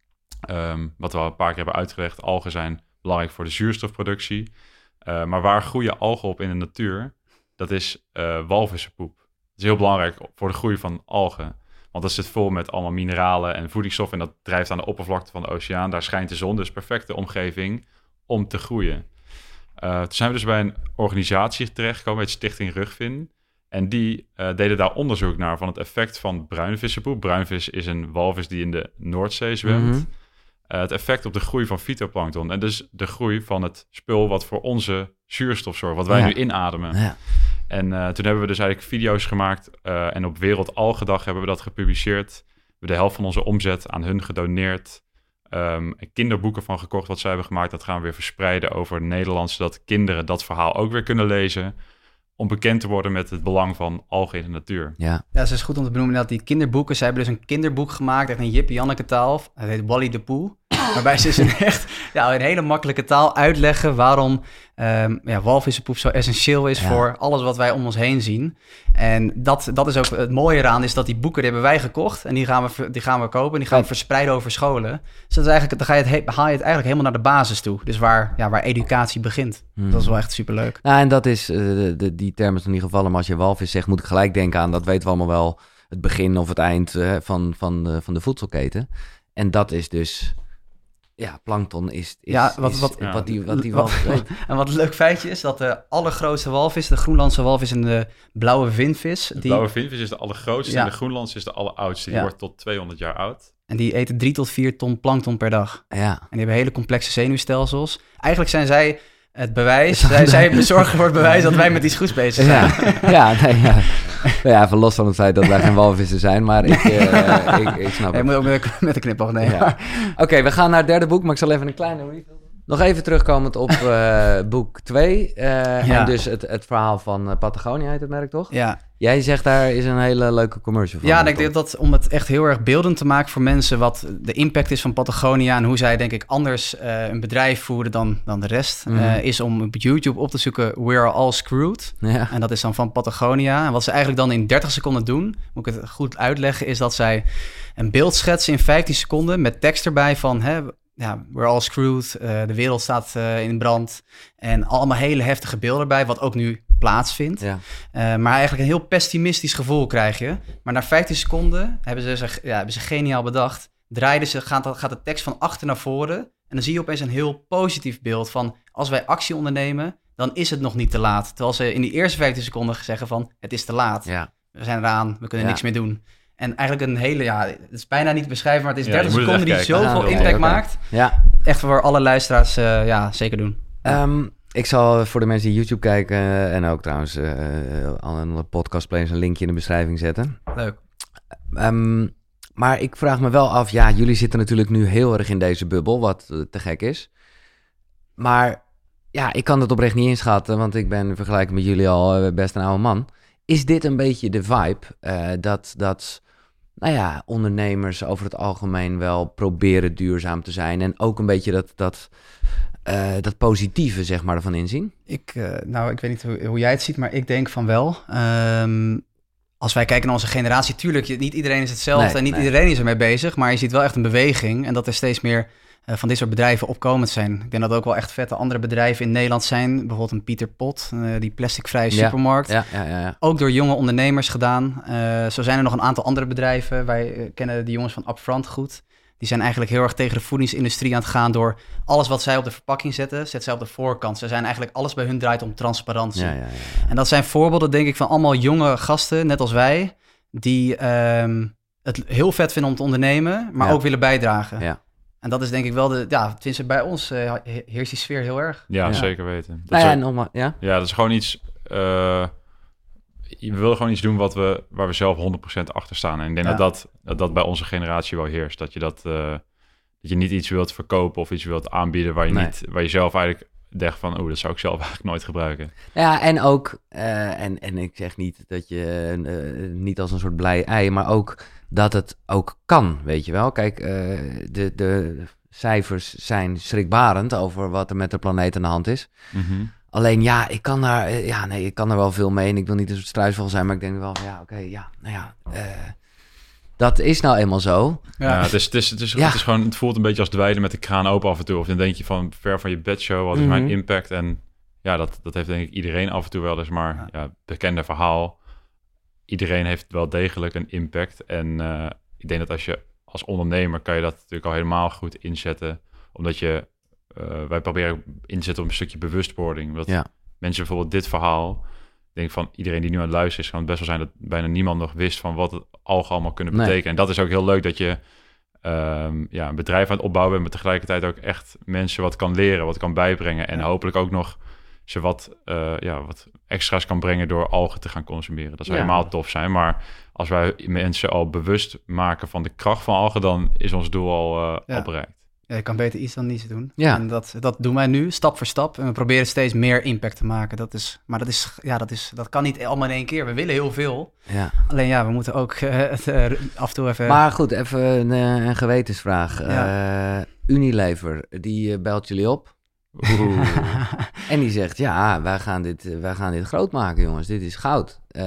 Um, wat we al een paar keer hebben uitgelegd, algen zijn belangrijk voor de zuurstofproductie. Uh, maar waar groeien algen op in de natuur? Dat is uh, walvissenpoep. Dat is heel belangrijk voor de groei van algen. Want dat zit vol met allemaal mineralen en voedingsstoffen... en dat drijft aan de oppervlakte van de oceaan. Daar schijnt de zon, dus perfecte omgeving om te groeien. Uh, toen zijn we dus bij een organisatie terechtgekomen, het Stichting Rugvin... En die uh, deden daar onderzoek naar van het effect van bruinvissenpoep. Bruinvis is een walvis die in de Noordzee zwemt. Mm-hmm. Uh, het effect op de groei van fytoplankton. En dus de groei van het spul wat voor onze zuurstof zorgt. Wat wij Ja. nu inademen. Ja. En uh, toen hebben we dus eigenlijk video's gemaakt. Uh, en op Wereldalgendag hebben we dat gepubliceerd. We hebben de helft van onze omzet aan hun gedoneerd. Um, kinderboeken van gekocht wat zij hebben gemaakt. Dat gaan we weer verspreiden over Nederland. Zodat kinderen dat verhaal ook weer kunnen lezen. Om bekend te worden met het belang van algen in de natuur. Ja. Ja, het is goed om te benoemen dat die kinderboeken... Ze hebben dus een kinderboek gemaakt, echt een Jip Janneke taal. Het heet Wally de Poe. Waarbij ze dus een echt ja, een hele makkelijke taal uitleggen... waarom um, ja, walvissenpoep zo essentieel is... Ja. voor alles wat wij om ons heen zien. En dat, dat is ook het mooie eraan... is dat die boeken, die hebben wij gekocht... en die gaan we, die gaan we kopen en die gaan we verspreiden over scholen. Dus dat is eigenlijk, dan ga je het, haal je het eigenlijk helemaal naar de basis toe. Dus waar, ja, waar educatie begint. Hmm. Dat is wel echt superleuk. Nou, en dat is, uh, de, de, die term is nog niet gevallen, maar als je walvis zegt, moet ik gelijk denken aan, dat weten we allemaal wel, het begin of het eind uh, van, van, de, van de voedselketen. En dat is dus, ja, plankton is, is, Ja, wat- is wat- wat, ja. die, wat die Wat- walvis weet. En wat een leuk feitje is, dat de allergrootste walvis... de Groenlandse walvis en de blauwe vinvis... De die, blauwe vinvis is de allergrootste Ja. en de Groenlandse is de alleroudste. Die Ja. wordt tot tweehonderd jaar oud. en die eten drie tot vier ton plankton per dag. Ja, En die hebben hele complexe zenuwstelsels. Eigenlijk zijn zij het bewijs... zij, zij bezorgen voor het bewijs dat wij met iets goeds bezig zijn. ja, ja, nee, ja. Ja, even los van het feit dat wij geen walvissen zijn, maar ik, uh, ik, ik snap Je het. moet ook met, met een knipoog nemen. Ja. Oké, okay, we gaan naar het derde boek, maar ik zal even een kleine refill doen. Nog even terugkomend op uh, boek twee. Uh, Ja. En dus het, het verhaal van uh, Patagonia heet het merk, toch? Ja, Jij zegt daar is een hele leuke commercial van. ja en ik denk dat om het echt heel erg beeldend te maken voor mensen... wat de impact is van Patagonia... en hoe zij denk ik anders uh, een bedrijf voeren dan, dan de rest... Mhm. uh, is om op YouTube op te zoeken We Are All Screwed... Ja. En dat is dan van Patagonia. En wat ze eigenlijk dan in dertig seconden doen, moet ik het goed uitleggen, is dat zij een beeld schetsen in vijftien seconden met tekst erbij van, hè, ja, we're all screwed, uh, de wereld staat uh, in brand. En allemaal hele heftige beelden erbij, wat ook nu plaatsvindt. Ja. Uh, maar eigenlijk een heel pessimistisch gevoel krijg je. Maar na vijftien seconden hebben ze, zich, ja, hebben ze geniaal bedacht. Draaiden ze, gaat, gaat de tekst van achter naar voren. En dan zie je opeens een heel positief beeld van, als wij actie ondernemen, dan is het nog niet te laat. Terwijl ze in die eerste vijftien seconden zeggen van, het is te laat. Ja. We zijn eraan, we kunnen Ja. niks meer doen. En eigenlijk een hele, ja, het is bijna niet te beschrijven, maar het is Ja, dertig je moet het seconden die echt kijken. zoveel Ah, oké, impact oké. maakt. Ja. Echt voor alle luisteraars, uh, ja, zeker doen. Um, ik zal voor de mensen die YouTube kijken uh, en ook trouwens uh, alle podcastplayers een linkje in de beschrijving zetten. Leuk. Um, maar ik vraag me wel af, ja, jullie zitten natuurlijk nu heel erg in deze bubbel, wat uh, te gek is. Maar ja, ik kan het oprecht niet inschatten, want ik ben in vergelijking met jullie al uh, best een oude man. Is dit een beetje de vibe uh, dat, dat, nou ja, ondernemers over het algemeen wel proberen duurzaam te zijn en ook een beetje dat, dat, uh, dat positieve, zeg maar, ervan inzien? Ik, uh, nou, ik weet niet hoe, hoe jij het ziet, maar ik denk van wel. Um, als wij kijken naar onze generatie, tuurlijk, niet iedereen is hetzelfde Nee, en niet nee. iedereen is ermee bezig, maar je ziet wel echt een beweging en dat er steeds meer uh, van dit soort bedrijven opkomend zijn. Ik denk dat er ook wel echt vette andere bedrijven in Nederland zijn, bijvoorbeeld een Pieter Pot, uh, die plasticvrije Ja. supermarkt. Ja, ja, ja. ja. Ook door jonge ondernemers gedaan. Uh, zo zijn er nog een aantal andere bedrijven. Wij uh, kennen die jongens van Upfront goed. die zijn eigenlijk heel erg tegen de voedingsindustrie aan het gaan door alles wat zij op de verpakking zetten, zetten zij op de voorkant. Ze zijn eigenlijk, alles bij hun draait om transparantie. Ja, ja, ja. En dat zijn voorbeelden, denk ik, van allemaal jonge gasten, net als wij, die um, het heel vet vinden om te ondernemen, maar ja. ook willen bijdragen. Ja. En dat is denk ik wel de, ja, tenminste bij ons uh, heerst die sfeer heel erg. Ja, ja. zeker weten. Dat Nou ja, ook, nogmaals, ja? ja, dat is gewoon iets... Uh, we willen gewoon iets doen wat we, waar we zelf honderd procent achter staan. En ik denk ja. dat, dat, dat dat bij onze generatie wel heerst. Dat je, dat, uh, dat je niet iets wilt verkopen of iets wilt aanbieden waar je, nee. niet, waar je zelf eigenlijk denkt van... oh, dat zou ik zelf eigenlijk nooit gebruiken. Ja, en ook... Uh, en, en ik zeg niet dat je uh, niet als een soort blij ei... maar ook dat het ook kan, weet je wel. Kijk, uh, de, de cijfers zijn schrikbarend over wat er met de planeet aan de hand is. Mm-hmm. Alleen ja, ik kan daar, ja, nee, ik kan er wel veel mee en ik wil niet een soort struisvogel zijn, maar ik denk wel van ja, oké, okay, ja, nou ja, uh, dat is nou eenmaal zo. Ja, ja het, is, het, is, het, is, ja. het is gewoon, het voelt een beetje als dweilen met de kraan open af en toe. Of dan denk je van ver van je bedshow, wat is mm-hmm. mijn impact? En ja, dat, dat heeft denk ik iedereen af en toe wel eens, maar ja, ja bekende verhaal. Iedereen heeft wel degelijk een impact. En uh, ik denk dat als je als ondernemer kan je dat natuurlijk al helemaal goed inzetten, omdat je Uh, wij proberen inzetten op een stukje bewustwording. Omdat ja. mensen bijvoorbeeld dit verhaal... Ik denk van iedereen die nu aan het luisteren is... kan het best wel zijn dat bijna niemand nog wist... van wat het algen allemaal kunnen betekenen. Nee. En dat is ook heel leuk dat je um, ja, een bedrijf aan het opbouwen bent... maar tegelijkertijd ook echt mensen wat kan leren... wat kan bijbrengen. En hopelijk ook nog ze wat, uh, ja, wat extra's kan brengen... door algen te gaan consumeren. Dat zou ja. helemaal tof zijn. Maar als wij mensen al bewust maken... van de kracht van algen... dan is ons doel al, uh, ja. al bereikt. Ja, je kan beter iets dan niets doen. Ja. En dat, dat doen wij nu, stap voor stap. En we proberen steeds meer impact te maken. Dat is, maar dat, is, ja, dat, is, dat kan niet allemaal in één keer. We willen heel veel. Ja. Alleen ja, we moeten ook uh, het, uh, af en toe even... Maar goed, even een, een gewetensvraag. Ja. Uh, Unilever, die uh, belt jullie op. En die zegt, ja, wij gaan, dit, wij gaan dit groot maken, jongens. Dit is goud. Uh...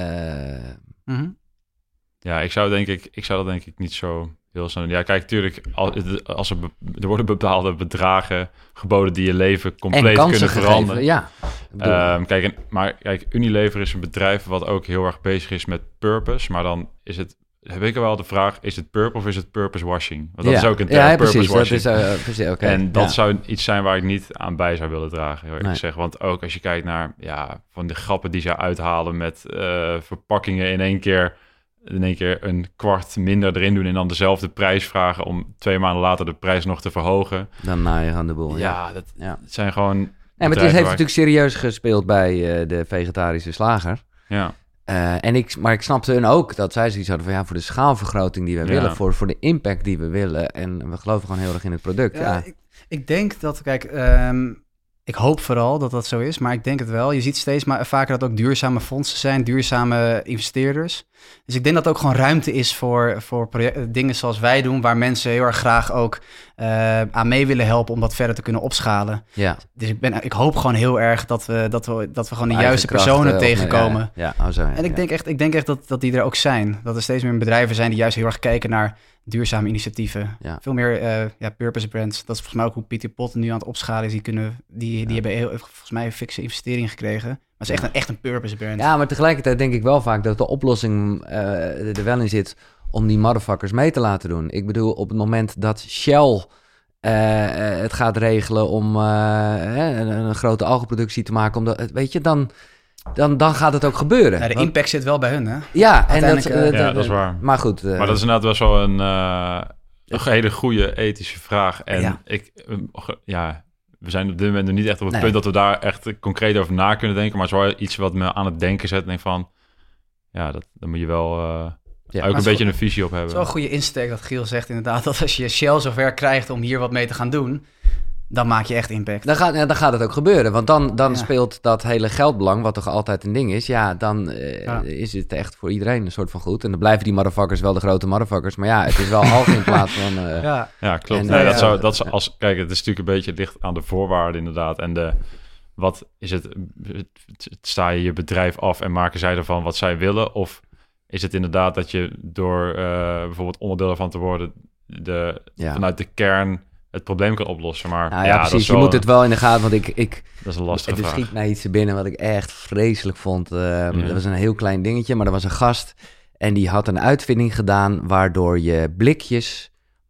Mm-hmm. Ja, ik zou, denk ik, ik zou dat denk ik niet zo... Heel snel. Ja, kijk, natuurlijk, als er, be- er worden bepaalde bedragen geboden die je leven compleet kunnen veranderen. Ja. Um, kijk, en, maar kijk, Unilever is een bedrijf wat ook heel erg bezig is met purpose. Maar dan is het, heb ik wel de vraag, is het purpose of is het purpose washing? Want dat ja. is ook een term, ja, purpose precies, washing. Dat is, uh, precies, okay. En dat ja. zou iets zijn waar ik niet aan bij zou willen dragen, heel eerlijk nee. zeggen. Want ook als je kijkt naar ja, van de grappen die ze uithalen met uh, verpakkingen in één keer... in één keer een kwart minder erin doen... en dan dezelfde prijs vragen... om twee maanden later de prijs nog te verhogen. Dan naai je aan de boel. Ja, ja. dat ja. zijn gewoon... Nee, maar het heeft natuurlijk serieus gespeeld bij uh, de vegetarische slager. Ja. Uh, en ik, maar ik snapte hun ook dat zij zoiets hadden van... ja, voor de schaalvergroting die we ja. willen... Voor, voor de impact die we willen... en we geloven gewoon heel erg in het product. Ja, ja. Ik, ik denk dat, kijk... Um... Ik hoop vooral dat dat zo is, maar ik denk het wel. Je ziet steeds maar vaker dat ook duurzame fondsen zijn, duurzame investeerders. Dus ik denk dat er ook gewoon ruimte is voor, voor project, dingen zoals wij doen, waar mensen heel erg graag ook uh, aan mee willen helpen om dat verder te kunnen opschalen. Ja. Dus ik, ben, ik hoop gewoon heel erg dat we, dat we, dat we gewoon de juiste personen tegenkomen. Ja, ja. Oh, zo, ja. En ik denk echt, ik denk echt dat, dat die er ook zijn. Dat er steeds meer bedrijven zijn die juist heel erg kijken naar duurzame initiatieven. Ja. Veel meer uh, ja, purpose brands. Dat is volgens mij ook hoe Pieter Pot nu aan het opschalen is. Die, kunnen, die, die ja. hebben heel, volgens mij een fikse investering gekregen. Maar het is echt een, echt een purpose brand. Ja, maar tegelijkertijd denk ik wel vaak dat de oplossing uh, er wel in zit om die motherfuckers mee te laten doen. Ik bedoel, op het moment dat Shell uh, het gaat regelen om uh, een, een grote algenproductie te maken, omdat, weet je, dan... Dan, dan gaat het ook gebeuren. Ja, de Want, ja, zit wel bij hun, hè? Ja, en dat, uh, ja, dat is waar. Maar goed. Uh, maar dat is inderdaad best wel een, uh, een hele goede ethische vraag. En ja. ik, uh, ja, we zijn op dit moment nog niet echt op het nee. punt dat we daar echt concreet over na kunnen denken. Maar het is wel iets wat me aan het denken zet. En denk van, ja, dat, dan moet je wel uh, ja, ook een beetje een visie op hebben. Het is wel een goede insteek dat Giel zegt inderdaad. Dat als je Shell zover krijgt om hier wat mee te gaan doen, dan maak je echt impact. Dan gaat, ja, dan gaat het ook gebeuren. Want dan, dan ja. speelt dat hele geldbelang, wat toch altijd een ding is. Ja, dan uh, ja. is het echt voor iedereen een soort van goed. En dan blijven die motherfuckers wel de grote motherfuckers. Maar ja, het is wel algen in plaats van... Uh, ja. ja, klopt. En, nee, ja, dat zou, dat zou als, kijk, het is natuurlijk een beetje dicht aan de voorwaarden inderdaad. En de, wat is het, sta je je bedrijf af en maken zij ervan wat zij willen? Of is het inderdaad dat je door uh, bijvoorbeeld onderdeel ervan te worden, de, ja. vanuit de kern het probleem kan oplossen. Maar nou ja, ja, precies. Dat is je wel, moet het wel in de gaten, want ik... ik dat is een lastige er vraag. schiet mij iets te binnen wat ik echt vreselijk vond. Uh, ja. Dat was een heel klein dingetje, maar er was een gast en die had een uitvinding gedaan waardoor je blikjes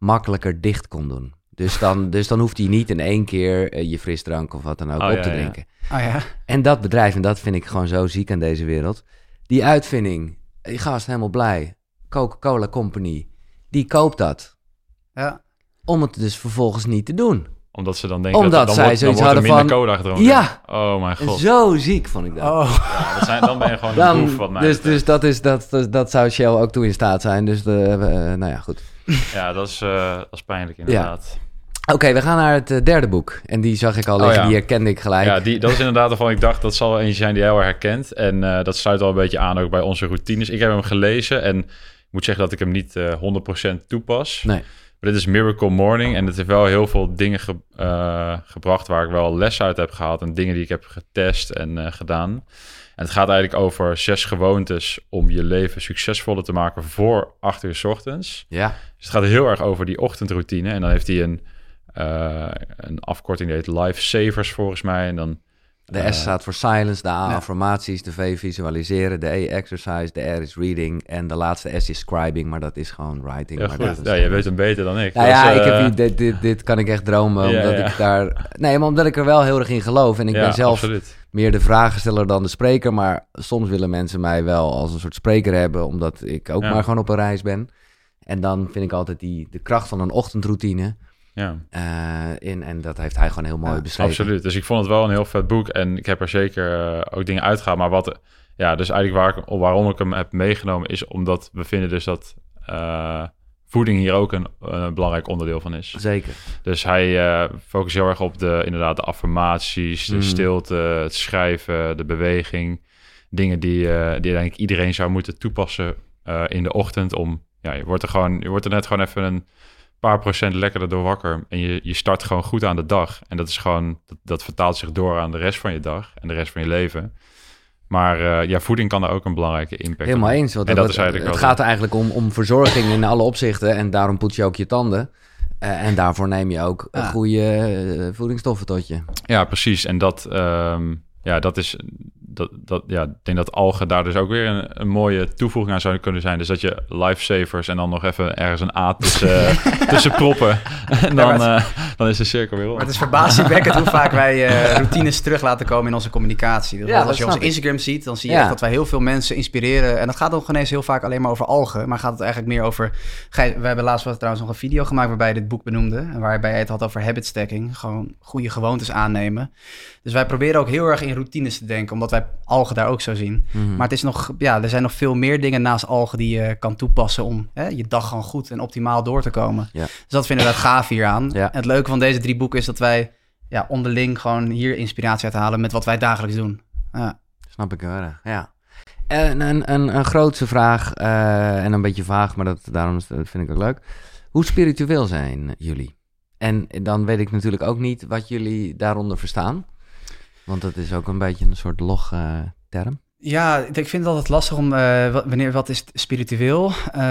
makkelijker dicht kon doen. Dus dan, dus dan hoeft hij niet in één keer uh, je frisdrank of wat dan ook oh, op ja, te ja. drinken. Oh ja. En dat bedrijf, en dat vind ik gewoon zo ziek aan deze wereld. Die uitvinding, die gast helemaal blij. Coca-Cola Company, die koopt dat. Ja. Om het dus vervolgens niet te doen. Omdat ze dan denken Omdat dat dan zij wordt, dan zoiets wordt er hadden minder van... cola gedronken. Ja. Oh mijn god. Zo ziek vond ik dat. Oh. Ja, dat zijn, dan ben je gewoon een Dan, boef wat mij dus betreft. dus dat, is, dat, dat, dat zou Shell ook toe in staat zijn. Dus de, uh, nou ja, goed. Ja, dat is, uh, dat is pijnlijk inderdaad. Oké, okay, we gaan naar het uh, derde boek. En die zag ik al liggen, oh, ja. die herkende ik gelijk. Ja, die, dat is inderdaad waarvan ik dacht, dat zal eentje zijn die heel erg herkent. En uh, dat sluit al een beetje aan ook bij onze routines. Ik heb hem gelezen en ik moet zeggen dat ik hem niet uh, honderd procent toepas. Nee. Maar dit is Miracle Morning en het heeft wel heel veel dingen ge, uh, gebracht waar ik wel les uit heb gehaald. En dingen die ik heb getest en uh, gedaan. En het gaat eigenlijk over zes gewoontes om je leven succesvoller te maken voor acht uur 's ochtends. Ja. Dus het gaat heel erg over die ochtendroutine. En dan heeft hij een, uh, een afkorting die heet Life Savers volgens mij. En dan, de uh, S staat voor silence, de A ja. affirmaties, de V visualiseren, de E exercise, de R is reading en de laatste S is scribing, maar dat is gewoon writing. Ja, maar goed. dat is, Ja, je weet hem beter dan ik. Nou dat ja, is, uh, ik heb hier, dit, dit, dit kan ik echt dromen, Ja, omdat ja. ik daar... Nee, maar omdat ik er wel heel erg in geloof en ik ja, ben zelf absoluut. meer de vragensteller dan de spreker, maar soms willen mensen mij wel als een soort spreker hebben, omdat ik ook Ja. maar gewoon op een reis ben. En dan vind ik altijd die, de kracht van een ochtendroutine Ja. uh, in, en dat heeft hij gewoon heel mooi Ja, beschreven. Absoluut. Dus ik vond het wel een heel vet boek. En ik heb er zeker uh, ook dingen uitgehaald. Maar wat, ja, dus eigenlijk waar ik, waarom ik hem heb meegenomen is omdat we vinden dus dat uh, voeding hier ook een, een belangrijk onderdeel van is. Zeker. Dus hij uh, focust heel erg op de, inderdaad, de affirmaties, de Mm. stilte, het schrijven, de beweging. Dingen die, uh, die denk ik iedereen zou moeten toepassen uh, in de ochtend. Om, ja, je wordt er gewoon, je wordt er net gewoon even een paar procent lekkerder door wakker. En je, je start gewoon goed aan de dag. En dat is gewoon, dat, dat vertaalt zich door aan de rest van je dag en de rest van je leven. Maar uh, ja, voeding kan daar ook een belangrijke impact Helemaal op. eens. Want En dat, dat is eigenlijk het wel gaat er eigenlijk om, om verzorging in alle opzichten. En daarom poets je ook je tanden. Uh, en daarvoor neem je ook Ja. goede uh, voedingsstoffen tot je. Ja, precies. En dat, um, ja, dat is, dat, dat, ja, ik denk dat algen daar dus ook weer een, een mooie toevoeging aan zou kunnen zijn. Dus dat je lifesavers en dan nog even ergens een A tussen, tussen proppen. En dan, Ja, uh, dan is de cirkel weer op. Maar het is verbazingwekkend hoe vaak wij uh, routines terug laten komen in onze communicatie. Dus Ja, dat als je snap onze ik. Instagram ziet, dan zie je Ja. echt dat wij heel veel mensen inspireren. En dat gaat ook ineens heel vaak alleen maar over algen. Maar gaat het eigenlijk meer over... Gijs, we hebben laatst wel trouwens nog een video gemaakt waarbij je dit boek benoemde. En waarbij hij het had over habit stacking. Gewoon goede gewoontes aannemen. Dus wij proberen ook heel erg in routines te denken, omdat wij algen daar ook zo zien. Mm-hmm. Maar het is nog, ja, er zijn nog veel meer dingen naast algen die je kan toepassen om hè, je dag gewoon goed en optimaal door te komen. Ja. Dus dat vinden we het gaaf hieraan. Ja. En het leuke van deze drie boeken is dat wij ja, onderling gewoon hier inspiratie uit halen met wat wij dagelijks doen. Ja. Snap ik heel erg, ja. En een, een, een grootste vraag, uh, en een beetje vaag, maar dat, daarom is- dat vind ik ook leuk. Hoe spiritueel zijn jullie? En dan weet ik natuurlijk ook niet wat jullie daaronder verstaan. Want dat is ook een beetje een soort log uh, term. Ja, ik vind het altijd lastig om, uh, wat, wanneer, wat is spiritueel?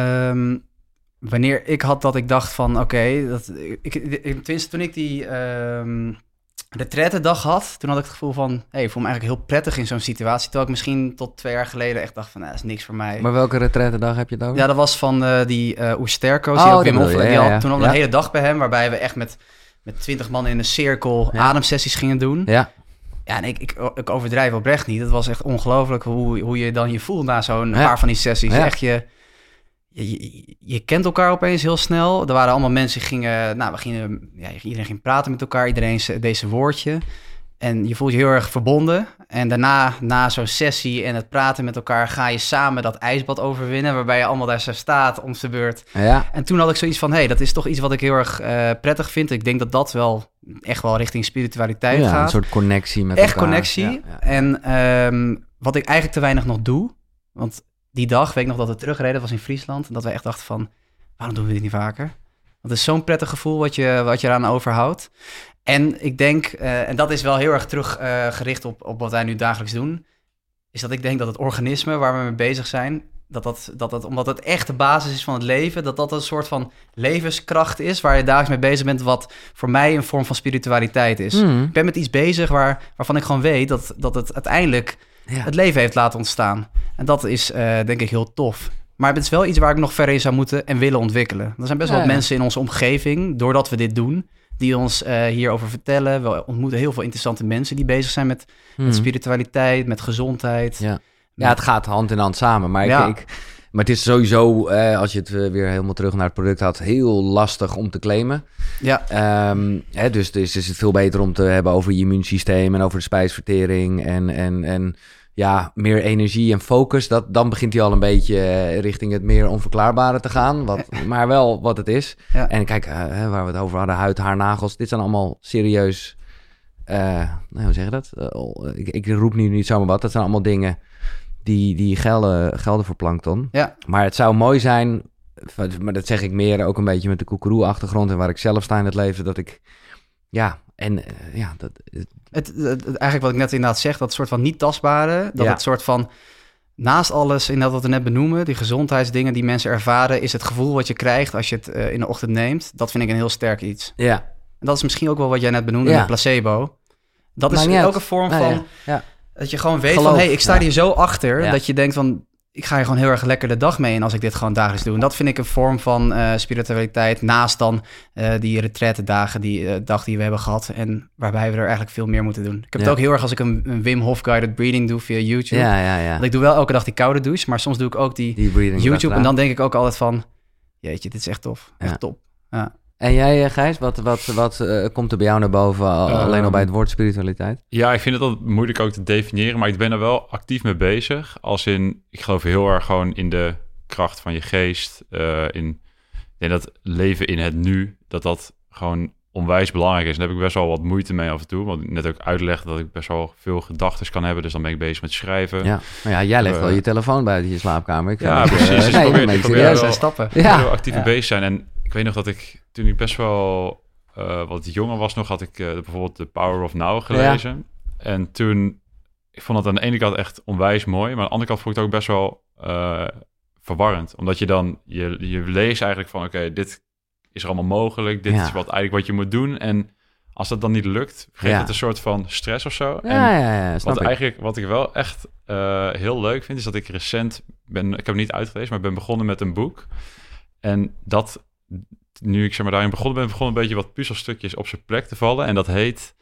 Um, wanneer ik had dat ik dacht van, oké, okay, dat ik, ik, tenminste toen ik die um, retraite-dag had, toen had ik het gevoel van, hey, ik voel me eigenlijk heel prettig in zo'n situatie. Terwijl ik misschien tot twee jaar geleden echt dacht van, nou, dat is niks voor mij. Maar welke retraite-dag heb je het over? Ja, dat was van uh, die uh, Oesterko's. Oh, Die, ook die Wim Hof, bedoel je, die ja, had ja. toen al Ja. een hele dag bij hem, waarbij we echt met met twintig man in een cirkel Ja. ademsessies gingen doen. Ja, Ja, en ik, ik, ik overdrijf oprecht niet. Het was echt ongelooflijk hoe, hoe je dan je voelt na zo'n Ja. paar van die sessies. Ja. Echt je, je, je, je kent elkaar opeens heel snel. Er waren allemaal mensen die gingen, nou, we gingen, ja, iedereen ging praten met elkaar. Iedereen ze- deed zijn woordje. En je voelt je heel erg verbonden. En daarna, na zo'n sessie en het praten met elkaar, ga je samen dat ijsbad overwinnen, waarbij je allemaal daar zo staat om zijn beurt. ja. En toen had ik zoiets van, hé, hey, dat is toch iets wat ik heel erg uh, prettig vind. Ik denk dat dat wel echt wel richting spiritualiteit ja gaat. een soort connectie met Echt elkaar. connectie. Ja, ja. En um, wat ik eigenlijk te weinig nog doe, want die dag, weet ik nog dat we terugreden, dat was in Friesland, en dat we echt dachten van, waarom doen we dit niet vaker? Want het is zo'n prettig gevoel wat je, wat je eraan overhoudt. En ik denk, uh, en dat is wel heel erg teruggericht uh, gericht op, op wat wij nu dagelijks doen, is dat ik denk dat het organisme waar we mee bezig zijn, dat dat, dat dat, omdat het echt de basis is van het leven, dat dat een soort van levenskracht is waar je dagelijks mee bezig bent, wat voor mij een vorm van spiritualiteit is. Mm. Ik ben met iets bezig waar, waarvan ik gewoon weet dat, dat het uiteindelijk Ja. het leven heeft laten ontstaan. En dat is uh, denk ik heel tof. Maar het is wel iets waar ik nog verder in zou moeten en willen ontwikkelen. Er zijn best wel Ja, wat ja. mensen in onze omgeving, doordat we dit doen, die ons uh, hierover vertellen. We ontmoeten heel veel interessante mensen die bezig zijn met, Hmm. met spiritualiteit, met gezondheid. Ja. Ja, het gaat hand in hand samen. Maar, Ja. ik, ik, maar het is sowieso, eh, als je het uh, weer helemaal terug naar het product had, heel lastig om te claimen. Ja, Um, hè, dus, dus is het veel beter om te hebben over je immuunsysteem en over de spijsvertering en, en, en ja, meer energie en focus. Dat, dan begint hij al een beetje uh, richting het meer onverklaarbare te gaan, wat, maar wel wat het is. Ja. En kijk, uh, hè, waar we het over hadden, huid, haar, nagels, dit zijn allemaal serieus, uh, nou, hoe zeg je dat? Uh, ik, ik roep nu niet zomaar wat, dat zijn allemaal dingen die, die gelden, gelden voor plankton. ja. Maar het zou mooi zijn, maar dat zeg ik meer ook een beetje met de koekeroe-achtergrond en waar ik zelf sta in het leven, dat ik, ja, en uh, ja, dat... Het, het, het- eigenlijk wat ik net inderdaad zeg, dat soort van niet tastbare, dat Ja. het soort van, naast alles inderdaad wat we net benoemen, die gezondheidsdingen die mensen ervaren, is het gevoel wat je krijgt als je het uh, in de ochtend neemt, dat vind ik een heel sterk iets. Ja, En dat is misschien ook wel wat jij net benoemde Ja. met placebo. Dat is Maakt niet ook uit. een vorm Nou, van, ja. Ja. dat je gewoon weet Geloof, van, hé, hey, ik sta ja. hier zo achter, Ja. dat je denkt van, ik ga hier gewoon heel erg lekker de dag mee in als ik dit gewoon dagelijks doe. En dat vind ik een vorm van uh, spiritualiteit, naast dan uh, die retraite-dagen, die uh, dag die we hebben gehad, en waarbij we er eigenlijk veel meer moeten doen. Ik heb Ja. het ook heel erg als ik een, een Wim Hof guided breathing doe via YouTube. Ja, ja, ja. Want ik doe wel elke dag die koude douche, maar soms doe ik ook die, Die breathing YouTube. erachteraan. En dan denk ik ook altijd van, jeetje, dit is echt tof. Echt Ja. top. Ja. En jij, eh, Gijs, wat, wat, wat uh, komt er bij jou naar boven al- Um, alleen al bij het woord spiritualiteit? Ja, ik vind het altijd moeilijk ook te definiëren, maar ik ben er wel actief mee bezig. Als in, ik geloof heel erg gewoon in de kracht van je geest. Uh, in, ik denk dat leven in het nu, dat dat gewoon onwijs belangrijk is. En daar heb ik best wel wat moeite mee af en toe. Want ik net ook uitlegde dat ik best wel veel gedachten kan hebben. Dus dan ben ik bezig met schrijven. Ja, maar ja, jij legt Uh, wel je telefoon buiten je slaapkamer. Ik Ja, vind het, precies. uh, Dus ik nee, probeer- dat ik meen probeer serieus. wel- Zijn stappen. Ja. Heel actief mee Ja. bezig zijn. En ik weet nog dat ik, toen ik best wel uh, wat jonger was nog, had ik uh, bijvoorbeeld The Power of Now gelezen. En toen, ik vond het aan de ene kant echt onwijs mooi, maar aan de andere kant vond ik het ook best wel uh, verwarrend. Omdat je dan, je, je leest eigenlijk van, oké, okay, dit is er allemaal mogelijk, dit Ja. is wat eigenlijk wat je moet doen. En als dat dan niet lukt, geeft Ja. het een soort van stress of zo. En Ja, ja, ja, snap wat ik. eigenlijk, wat ik wel echt uh, heel leuk vind, is dat ik recent ben, ik heb het niet uitgelezen, maar ben begonnen met een boek. En dat, nu ik zeg maar daarin begonnen ben, begon een beetje wat puzzelstukjes op zijn plek te vallen. En dat heet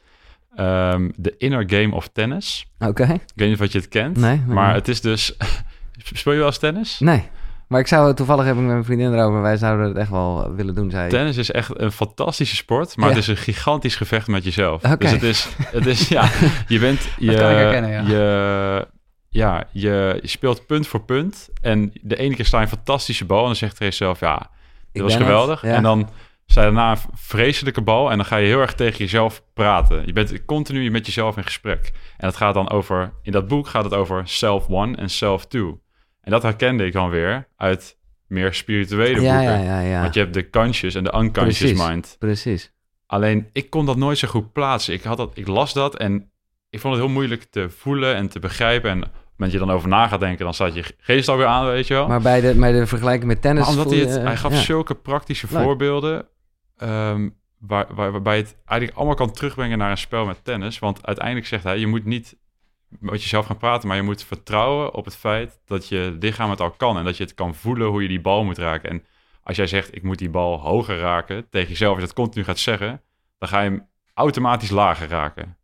um, The Inner Game of Tennis. Oké, Ik weet niet of je het kent, Nee, nee, maar nee. het is dus... Speel je wel eens tennis? nee. Maar ik zou, toevallig heb ik met mijn vriendin erover, wij zouden het echt wel willen doen, zei je. Tennis is echt een fantastische sport, maar Ja. het is een gigantisch gevecht met jezelf. Oké. Dus het is, het is, ja, je bent, je, Dat kan ik herkennen, ja. je, ja, je, je speelt punt voor punt en de ene keer sla je een fantastische bal en dan zegt er jezelf, ja, dit Ik was ben geweldig. het, ja. En dan sta je daarna een vreselijke bal en dan ga je heel erg tegen jezelf praten. Je bent continu met jezelf in gesprek. En dat gaat dan over, in dat boek gaat het over self one en self two. En dat herkende ik dan weer uit meer spirituele Ja, boeken. ja, ja, ja. Want je hebt de conscious en de unconscious Precies. mind. Precies. Alleen, ik kon dat nooit zo goed plaatsen. Ik, had dat, ik las dat en ik vond het heel moeilijk te voelen en te begrijpen. En op het moment dat je dan over na gaat denken, dan staat je geest alweer aan, weet je wel. Maar bij de, bij de vergelijking met tennis... Maar omdat voel hij je, het, uh, hij gaf ja. zulke praktische Leuk. voorbeelden, ehm, waar, waar, waarbij het eigenlijk allemaal kan terugbrengen naar een spel met tennis. Want uiteindelijk zegt hij, je moet niet met jezelf gaan praten, maar je moet vertrouwen op het feit dat je lichaam het al kan en dat je het kan voelen hoe je die bal moet raken. En als jij zegt, ik moet die bal hoger raken tegen jezelf, als je dat continu gaat zeggen, dan ga je hem automatisch lager raken.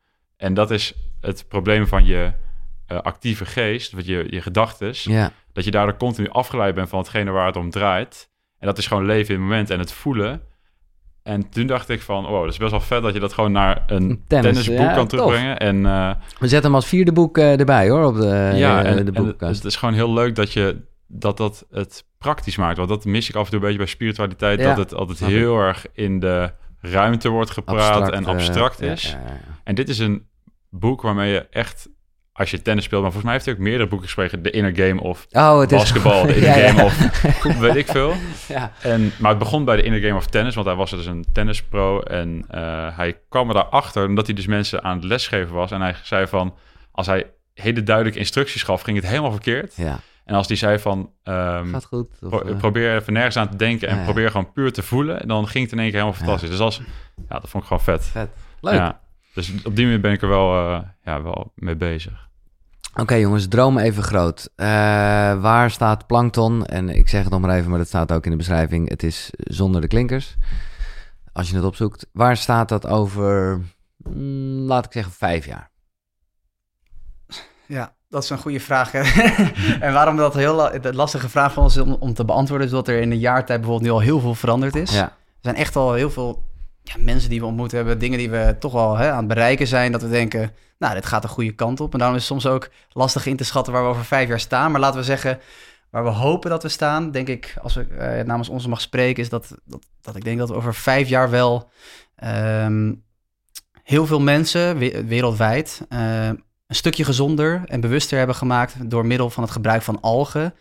En dat is het probleem van je uh, actieve geest, wat je, je gedachtes, Ja, dat je daardoor continu afgeleid bent van hetgene waar het om draait. En dat is gewoon leven in het moment en het voelen. En toen dacht ik van, wow, dat is best wel vet dat je dat gewoon naar een Tennis, tennisboek ja, kan tof. terugbrengen. En uh, we zetten hem als vierde boek uh, erbij hoor, op de, ja, uh, en, de en het, boekenkast. het is gewoon heel leuk dat je dat, dat het praktisch maakt. Want dat mis ik af en toe een beetje bij spiritualiteit, Ja, dat het altijd snap heel erg in de ruimte wordt gepraat Abstract, en uh, abstract ja, is. ja, ja, ja. En dit is een boek waarmee je echt, als je tennis speelt, maar volgens mij heeft hij ook meerdere boeken geschreven. The Inner Game of Oh, het is... basketbal, The Inner Ja, ja. Game of weet ik veel. Ja. En, maar het begon bij de Inner Game of Tennis, want hij was dus een tennispro. En uh, hij kwam er daarachter, omdat hij dus mensen aan het lesgeven was. En hij zei van, als hij hele duidelijke instructies gaf, ging het helemaal verkeerd. Ja, En als hij zei van, um, gaat goed. Of, pro- uh, probeer even nergens aan te denken en Ja, ja. probeer gewoon puur te voelen. En dan ging het in één keer helemaal fantastisch. Dus als, ja, dat vond ik gewoon vet. vet. Leuk. Ja, dus op die manier ben ik er wel, uh, ja, wel mee bezig. Oké okay, jongens, dromen even groot. Uh, waar staat plankton? En ik zeg het nog maar even, maar dat staat ook in de beschrijving. Het is zonder de klinkers. Als je het opzoekt. Waar staat dat over, mm, laat ik zeggen, vijf jaar? Ja, dat is een goede vraag. En waarom dat heel la- de lastige vraag van ons is om, om te beantwoorden... is dat er in een jaar tijd bijvoorbeeld nu al heel veel veranderd is. Ja. Er zijn echt al heel veel ja, mensen die we ontmoet hebben... dingen die we toch al hè, aan het bereiken zijn... dat we denken, nou, dit gaat de goede kant op. En daarom is het soms ook lastig in te schatten... waar we over vijf jaar staan. Maar laten we zeggen, waar we hopen dat we staan... denk ik, als ik uh, namens ons mag spreken... is dat, dat, dat ik denk dat we over vijf jaar wel... Um, heel veel mensen we- wereldwijd... Uh, een stukje gezonder en bewuster hebben gemaakt... door middel van het gebruik van algen.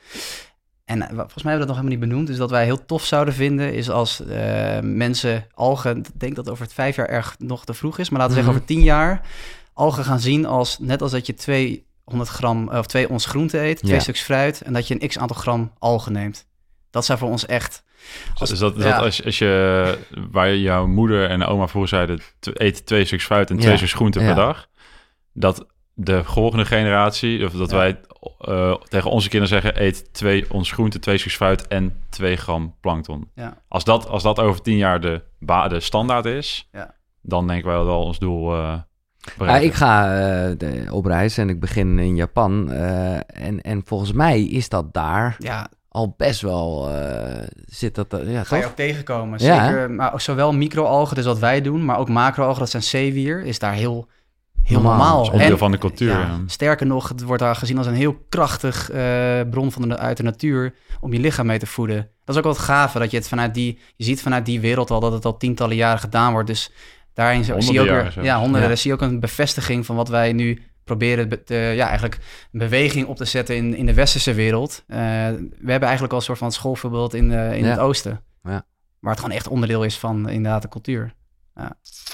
En volgens mij hebben we dat nog helemaal niet benoemd. Dus dat wij heel tof zouden vinden... is als uh, mensen algen... ik denk dat over het vijf jaar erg nog te vroeg is... maar laten we mm-hmm. zeggen over tien jaar... algen gaan zien als... net als dat je tweehonderd gram... of twee ons groente eet, twee ja. stuks fruit... en dat je een x aantal gram algen neemt. Dat zou voor ons echt... Als, dus dat, ja. dat als, als je... waar jouw moeder en oma vroeger zeiden... eet twee stuks fruit en twee ja. stuks groente ja. per dag... dat... de volgende generatie, of dat ja. wij uh, tegen onze kinderen zeggen... eet twee ons groente, twee stuks fruit en twee gram plankton. Ja. Als, dat, als dat over tien jaar de, ba- de standaard is... Ja. dan denken wij wel ons doel uh, ja, ik ga uh, de, op reis en ik begin in Japan. Uh, en, en volgens mij is dat daar... Ja. al best wel uh, zit dat... Uh, ja, ga je toch? ook tegenkomen. Ja, Zeker, maar zowel microalgen, dus wat wij doen... maar ook macroalgen, dat zijn zeewier, is daar heel... Heel normaal. normaal. Onderdeel van de cultuur. Ja, Ja. Sterker nog, het wordt daar gezien als een heel krachtig uh, bron van de, uit de natuur om je lichaam mee te voeden. Dat is ook wel het gave, dat je het vanuit die, je ziet vanuit die wereld al dat het al tientallen jaren gedaan wordt. Dus daarin zie je ook weer, ja, honderden, ja. zie je ook een bevestiging van wat wij nu proberen, te, ja, eigenlijk een beweging op te zetten in, in de westerse wereld. Uh, we hebben eigenlijk al een soort van schoolvoorbeeld in, uh, in ja. het oosten, ja. waar het gewoon echt onderdeel is van inderdaad de cultuur. Ja.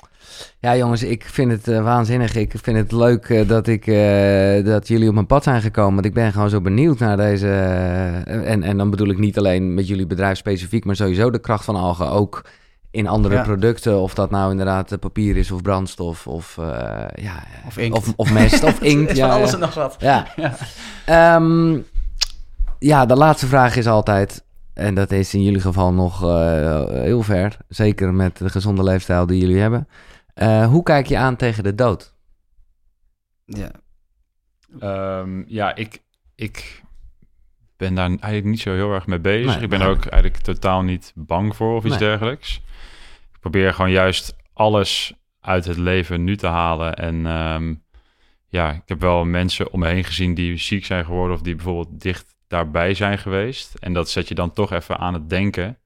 Ja, jongens, ik vind het uh, waanzinnig. Ik vind het leuk uh, dat, ik, uh, dat jullie op mijn pad zijn gekomen. Want ik ben gewoon zo benieuwd naar deze... Uh, en, en dan bedoel ik niet alleen met jullie bedrijf specifiek... maar sowieso de kracht van algen ook in andere ja. producten. Of dat nou inderdaad papier is of brandstof of... Uh, ja, of inkt. Of, of mest of inkt. is ja, van alles ja. en nog wat. Ja. Ja. Um, ja, de laatste vraag is altijd... en dat is in jullie geval nog uh, heel ver. Zeker met de gezonde leefstijl die jullie hebben... Uh, hoe kijk je aan tegen de dood? Ja, um, ja ik, ik ben daar eigenlijk niet zo heel erg mee bezig. Nee, ik ben nee. er ook eigenlijk totaal niet bang voor of iets nee. dergelijks. Ik probeer gewoon juist alles uit het leven nu te halen. En um, ja, ik heb wel mensen om me heen gezien die ziek zijn geworden... of die bijvoorbeeld dicht daarbij zijn geweest. En dat zet je dan toch even aan het denken.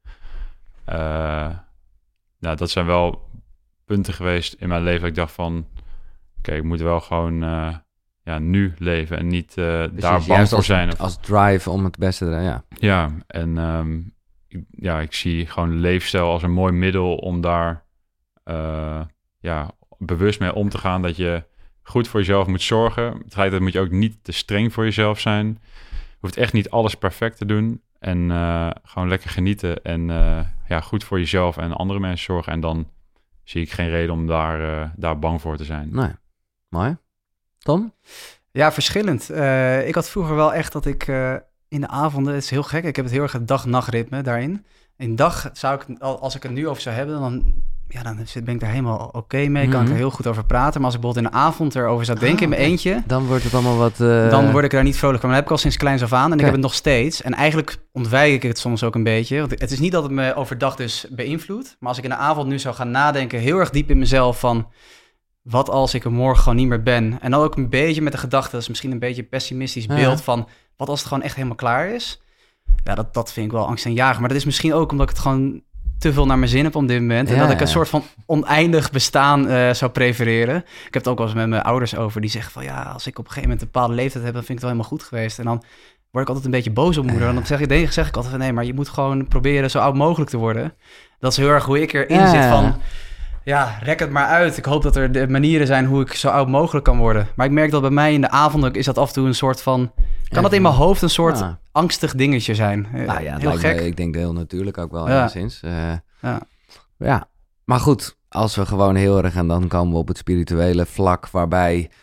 Uh, nou, dat zijn wel... punten geweest in mijn leven dat ik dacht van... oké, okay, ik moet wel gewoon uh, ja, nu leven en niet uh, Precies, daar bang voor als, zijn. Of... als drive om het beste te doen, ja. Ja, en um, ik, ja, ik zie gewoon leefstijl als een mooi middel om daar uh, ja, bewust mee om te gaan. Dat je goed voor jezelf moet zorgen. Tegelijkertijd moet je ook niet te streng voor jezelf zijn. Je hoeft echt niet alles perfect te doen. En uh, gewoon lekker genieten en uh, ja, goed voor jezelf en andere mensen zorgen. En dan... zie ik geen reden om daar, uh, daar bang voor te zijn. Nee, mooi. Tom? Ja, verschillend. Uh, ik had vroeger wel echt dat ik uh, in de avonden... het is heel gek, ik heb het heel erg het dag-nachtritme daarin. In dag zou ik, als ik het nu over zou hebben... dan, ja, dan ben ik daar helemaal oké okay mee. Kan mm-hmm. ik er heel goed over praten. Maar als ik bijvoorbeeld in de avond erover zou denken oh, in mijn eentje... dan wordt het allemaal wat... Uh... dan word ik er daar niet vrolijk van. Maar dat heb ik al sinds kleins af aan. En okay. ik heb het nog steeds. En eigenlijk ontwijk ik het soms ook een beetje. Want het is niet dat het me overdag dus beïnvloedt. Maar als ik in de avond nu zou gaan nadenken... heel erg diep in mezelf van... wat als ik er morgen gewoon niet meer ben? En dan ook een beetje met de gedachte... dat is misschien een beetje een pessimistisch beeld ja. van... wat als het gewoon echt helemaal klaar is? Ja, dat, dat vind ik wel angstaanjagend. Maar dat is misschien ook omdat ik het gewoon... te veel naar mijn zin heb op dit moment. En ja, dat ik een ja. soort van oneindig bestaan uh, zou prefereren. Ik heb het ook wel eens met mijn ouders over. Die zeggen van ja, als ik op een gegeven moment een bepaalde leeftijd heb... dan vind ik het wel helemaal goed geweest. En dan word ik altijd een beetje boos op moeder. En dan zeg ik, zeg ik altijd van nee, maar je moet gewoon proberen zo oud mogelijk te worden. Dat is heel erg hoe ik erin ja. zit van... ja, rek het maar uit. Ik hoop dat er de manieren zijn hoe ik zo oud mogelijk kan worden. Maar ik merk dat bij mij in de avond is dat af en toe een soort van... kan dat in mijn hoofd een soort ja. angstig dingetje zijn. Nou ja, heel gek. Me, ik denk heel natuurlijk ook wel ja. enigszins. Uh, ja. ja, maar goed, als we gewoon heel erg... en dan komen we op het spirituele vlak... waarbij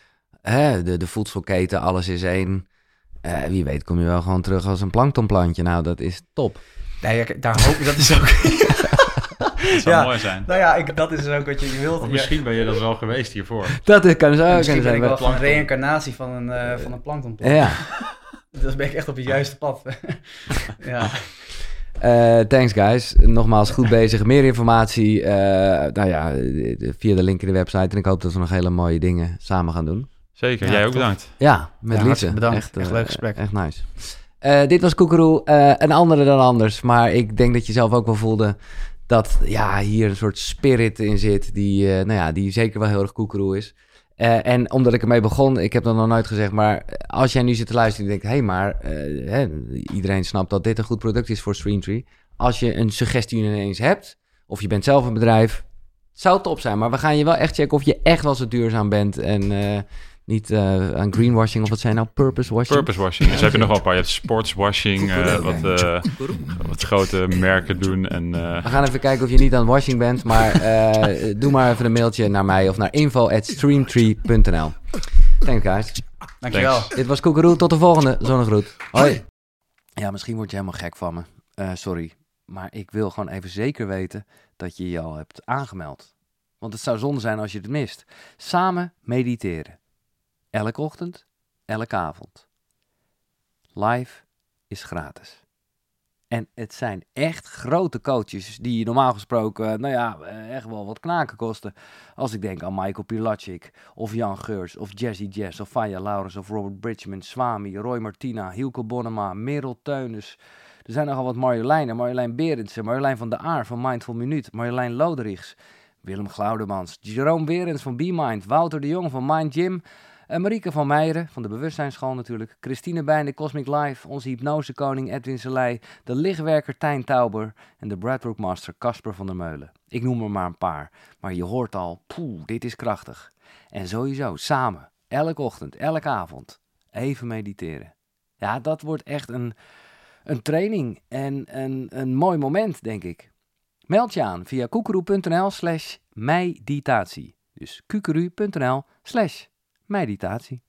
hè, de, de voedselketen, alles is één. Uh, wie weet kom je wel gewoon terug als een planktonplantje. Nou, dat is top. Nee, daar hoop ik, dat is ook... Dat zou ja, mooi zijn. Nou ja, ik, dat is ook wat je wilt. Of misschien ja. ben je dat wel geweest hiervoor. Dat kan zo. Misschien kan ben ik wel zijn. van een reïncarnatie van een, uh, van een planktonplant. Ja. Dus ben ik echt op het juiste pad. ja. Uh, thanks guys. Nogmaals goed bezig. Meer informatie uh, nou ja, via de link in de website. En ik hoop dat we nog hele mooie dingen samen gaan doen. Zeker, ja, jij ook tof. bedankt. Ja, met ja, Lise. Bedankt, echt, echt uh, leuk gesprek. Echt nice. Uh, dit was Koekeroe, uh, een andere dan anders. Maar ik denk dat je zelf ook wel voelde dat ja, hier een soort spirit in zit die, uh, nou ja, die zeker wel heel erg Koekeroe is. Uh, en omdat ik ermee begon, ik heb dat nog nooit gezegd, maar als jij nu zit te luisteren en je denkt, hé, hey, maar uh, hè, iedereen snapt dat dit een goed product is voor Streamtree. Als je een suggestie ineens hebt, of je bent zelf een bedrijf, het zou top zijn. Maar we gaan je wel echt checken of je echt wel zo duurzaam bent en uh, niet uh, aan greenwashing of wat zijn nou, purpose washing? Purpose washing. Dus heb je nog wel een paar. Je hebt sportswashing, uh, wat, uh, wat grote merken doen. En, uh... We gaan even kijken of je niet aan washing bent, maar uh, doe maar even een mailtje naar mij of naar info at streamtree punt n l. Thanks guys. Dankjewel. Thanks. Dit was Koekeroe, tot de volgende. Zonnegroet. Hoi. Ja, misschien word je helemaal gek van me. Uh, sorry, maar ik wil gewoon even zeker weten dat je je al hebt aangemeld. Want het zou zonde zijn als je het mist. Samen mediteren. Elke ochtend, elke avond. Live is gratis. En het zijn echt grote coaches die normaal gesproken, nou ja, echt wel wat knaken kosten. Als ik denk aan Michael Pilatschik, of Jan Geurs, of Jazzy Jazz, of Faya Laurens, of Robert Bridgman, Swami, Roy Martina, Hielke Bonnema, Merel Teunis. Er zijn nogal wat Marjoleinen, Marjolein Berendsen, Marjolein van der Aar van Mindful Minuut, Marjolein Loderichs, Willem Glaudemans, Jerome Berends van BeMind, Wouter de Jong van Mind Gym, en Marieke van Meijeren, van de Bewustzijnsschool natuurlijk. Christine Bijnde, Cosmic Life. Onze hypnosekoning Edwin Selei. De lichtwerker Tijn Tauber. En de Breathwork Master Casper van der Meulen. Ik noem er maar een paar. Maar je hoort al, poeh, dit is krachtig. En sowieso, samen, elke ochtend, elke avond, even mediteren. Ja, dat wordt echt een, een training en een, een mooi moment, denk ik. Meld je aan via koekeroe.nl slash meditatie. Dus kukeru.nl slash meditatie.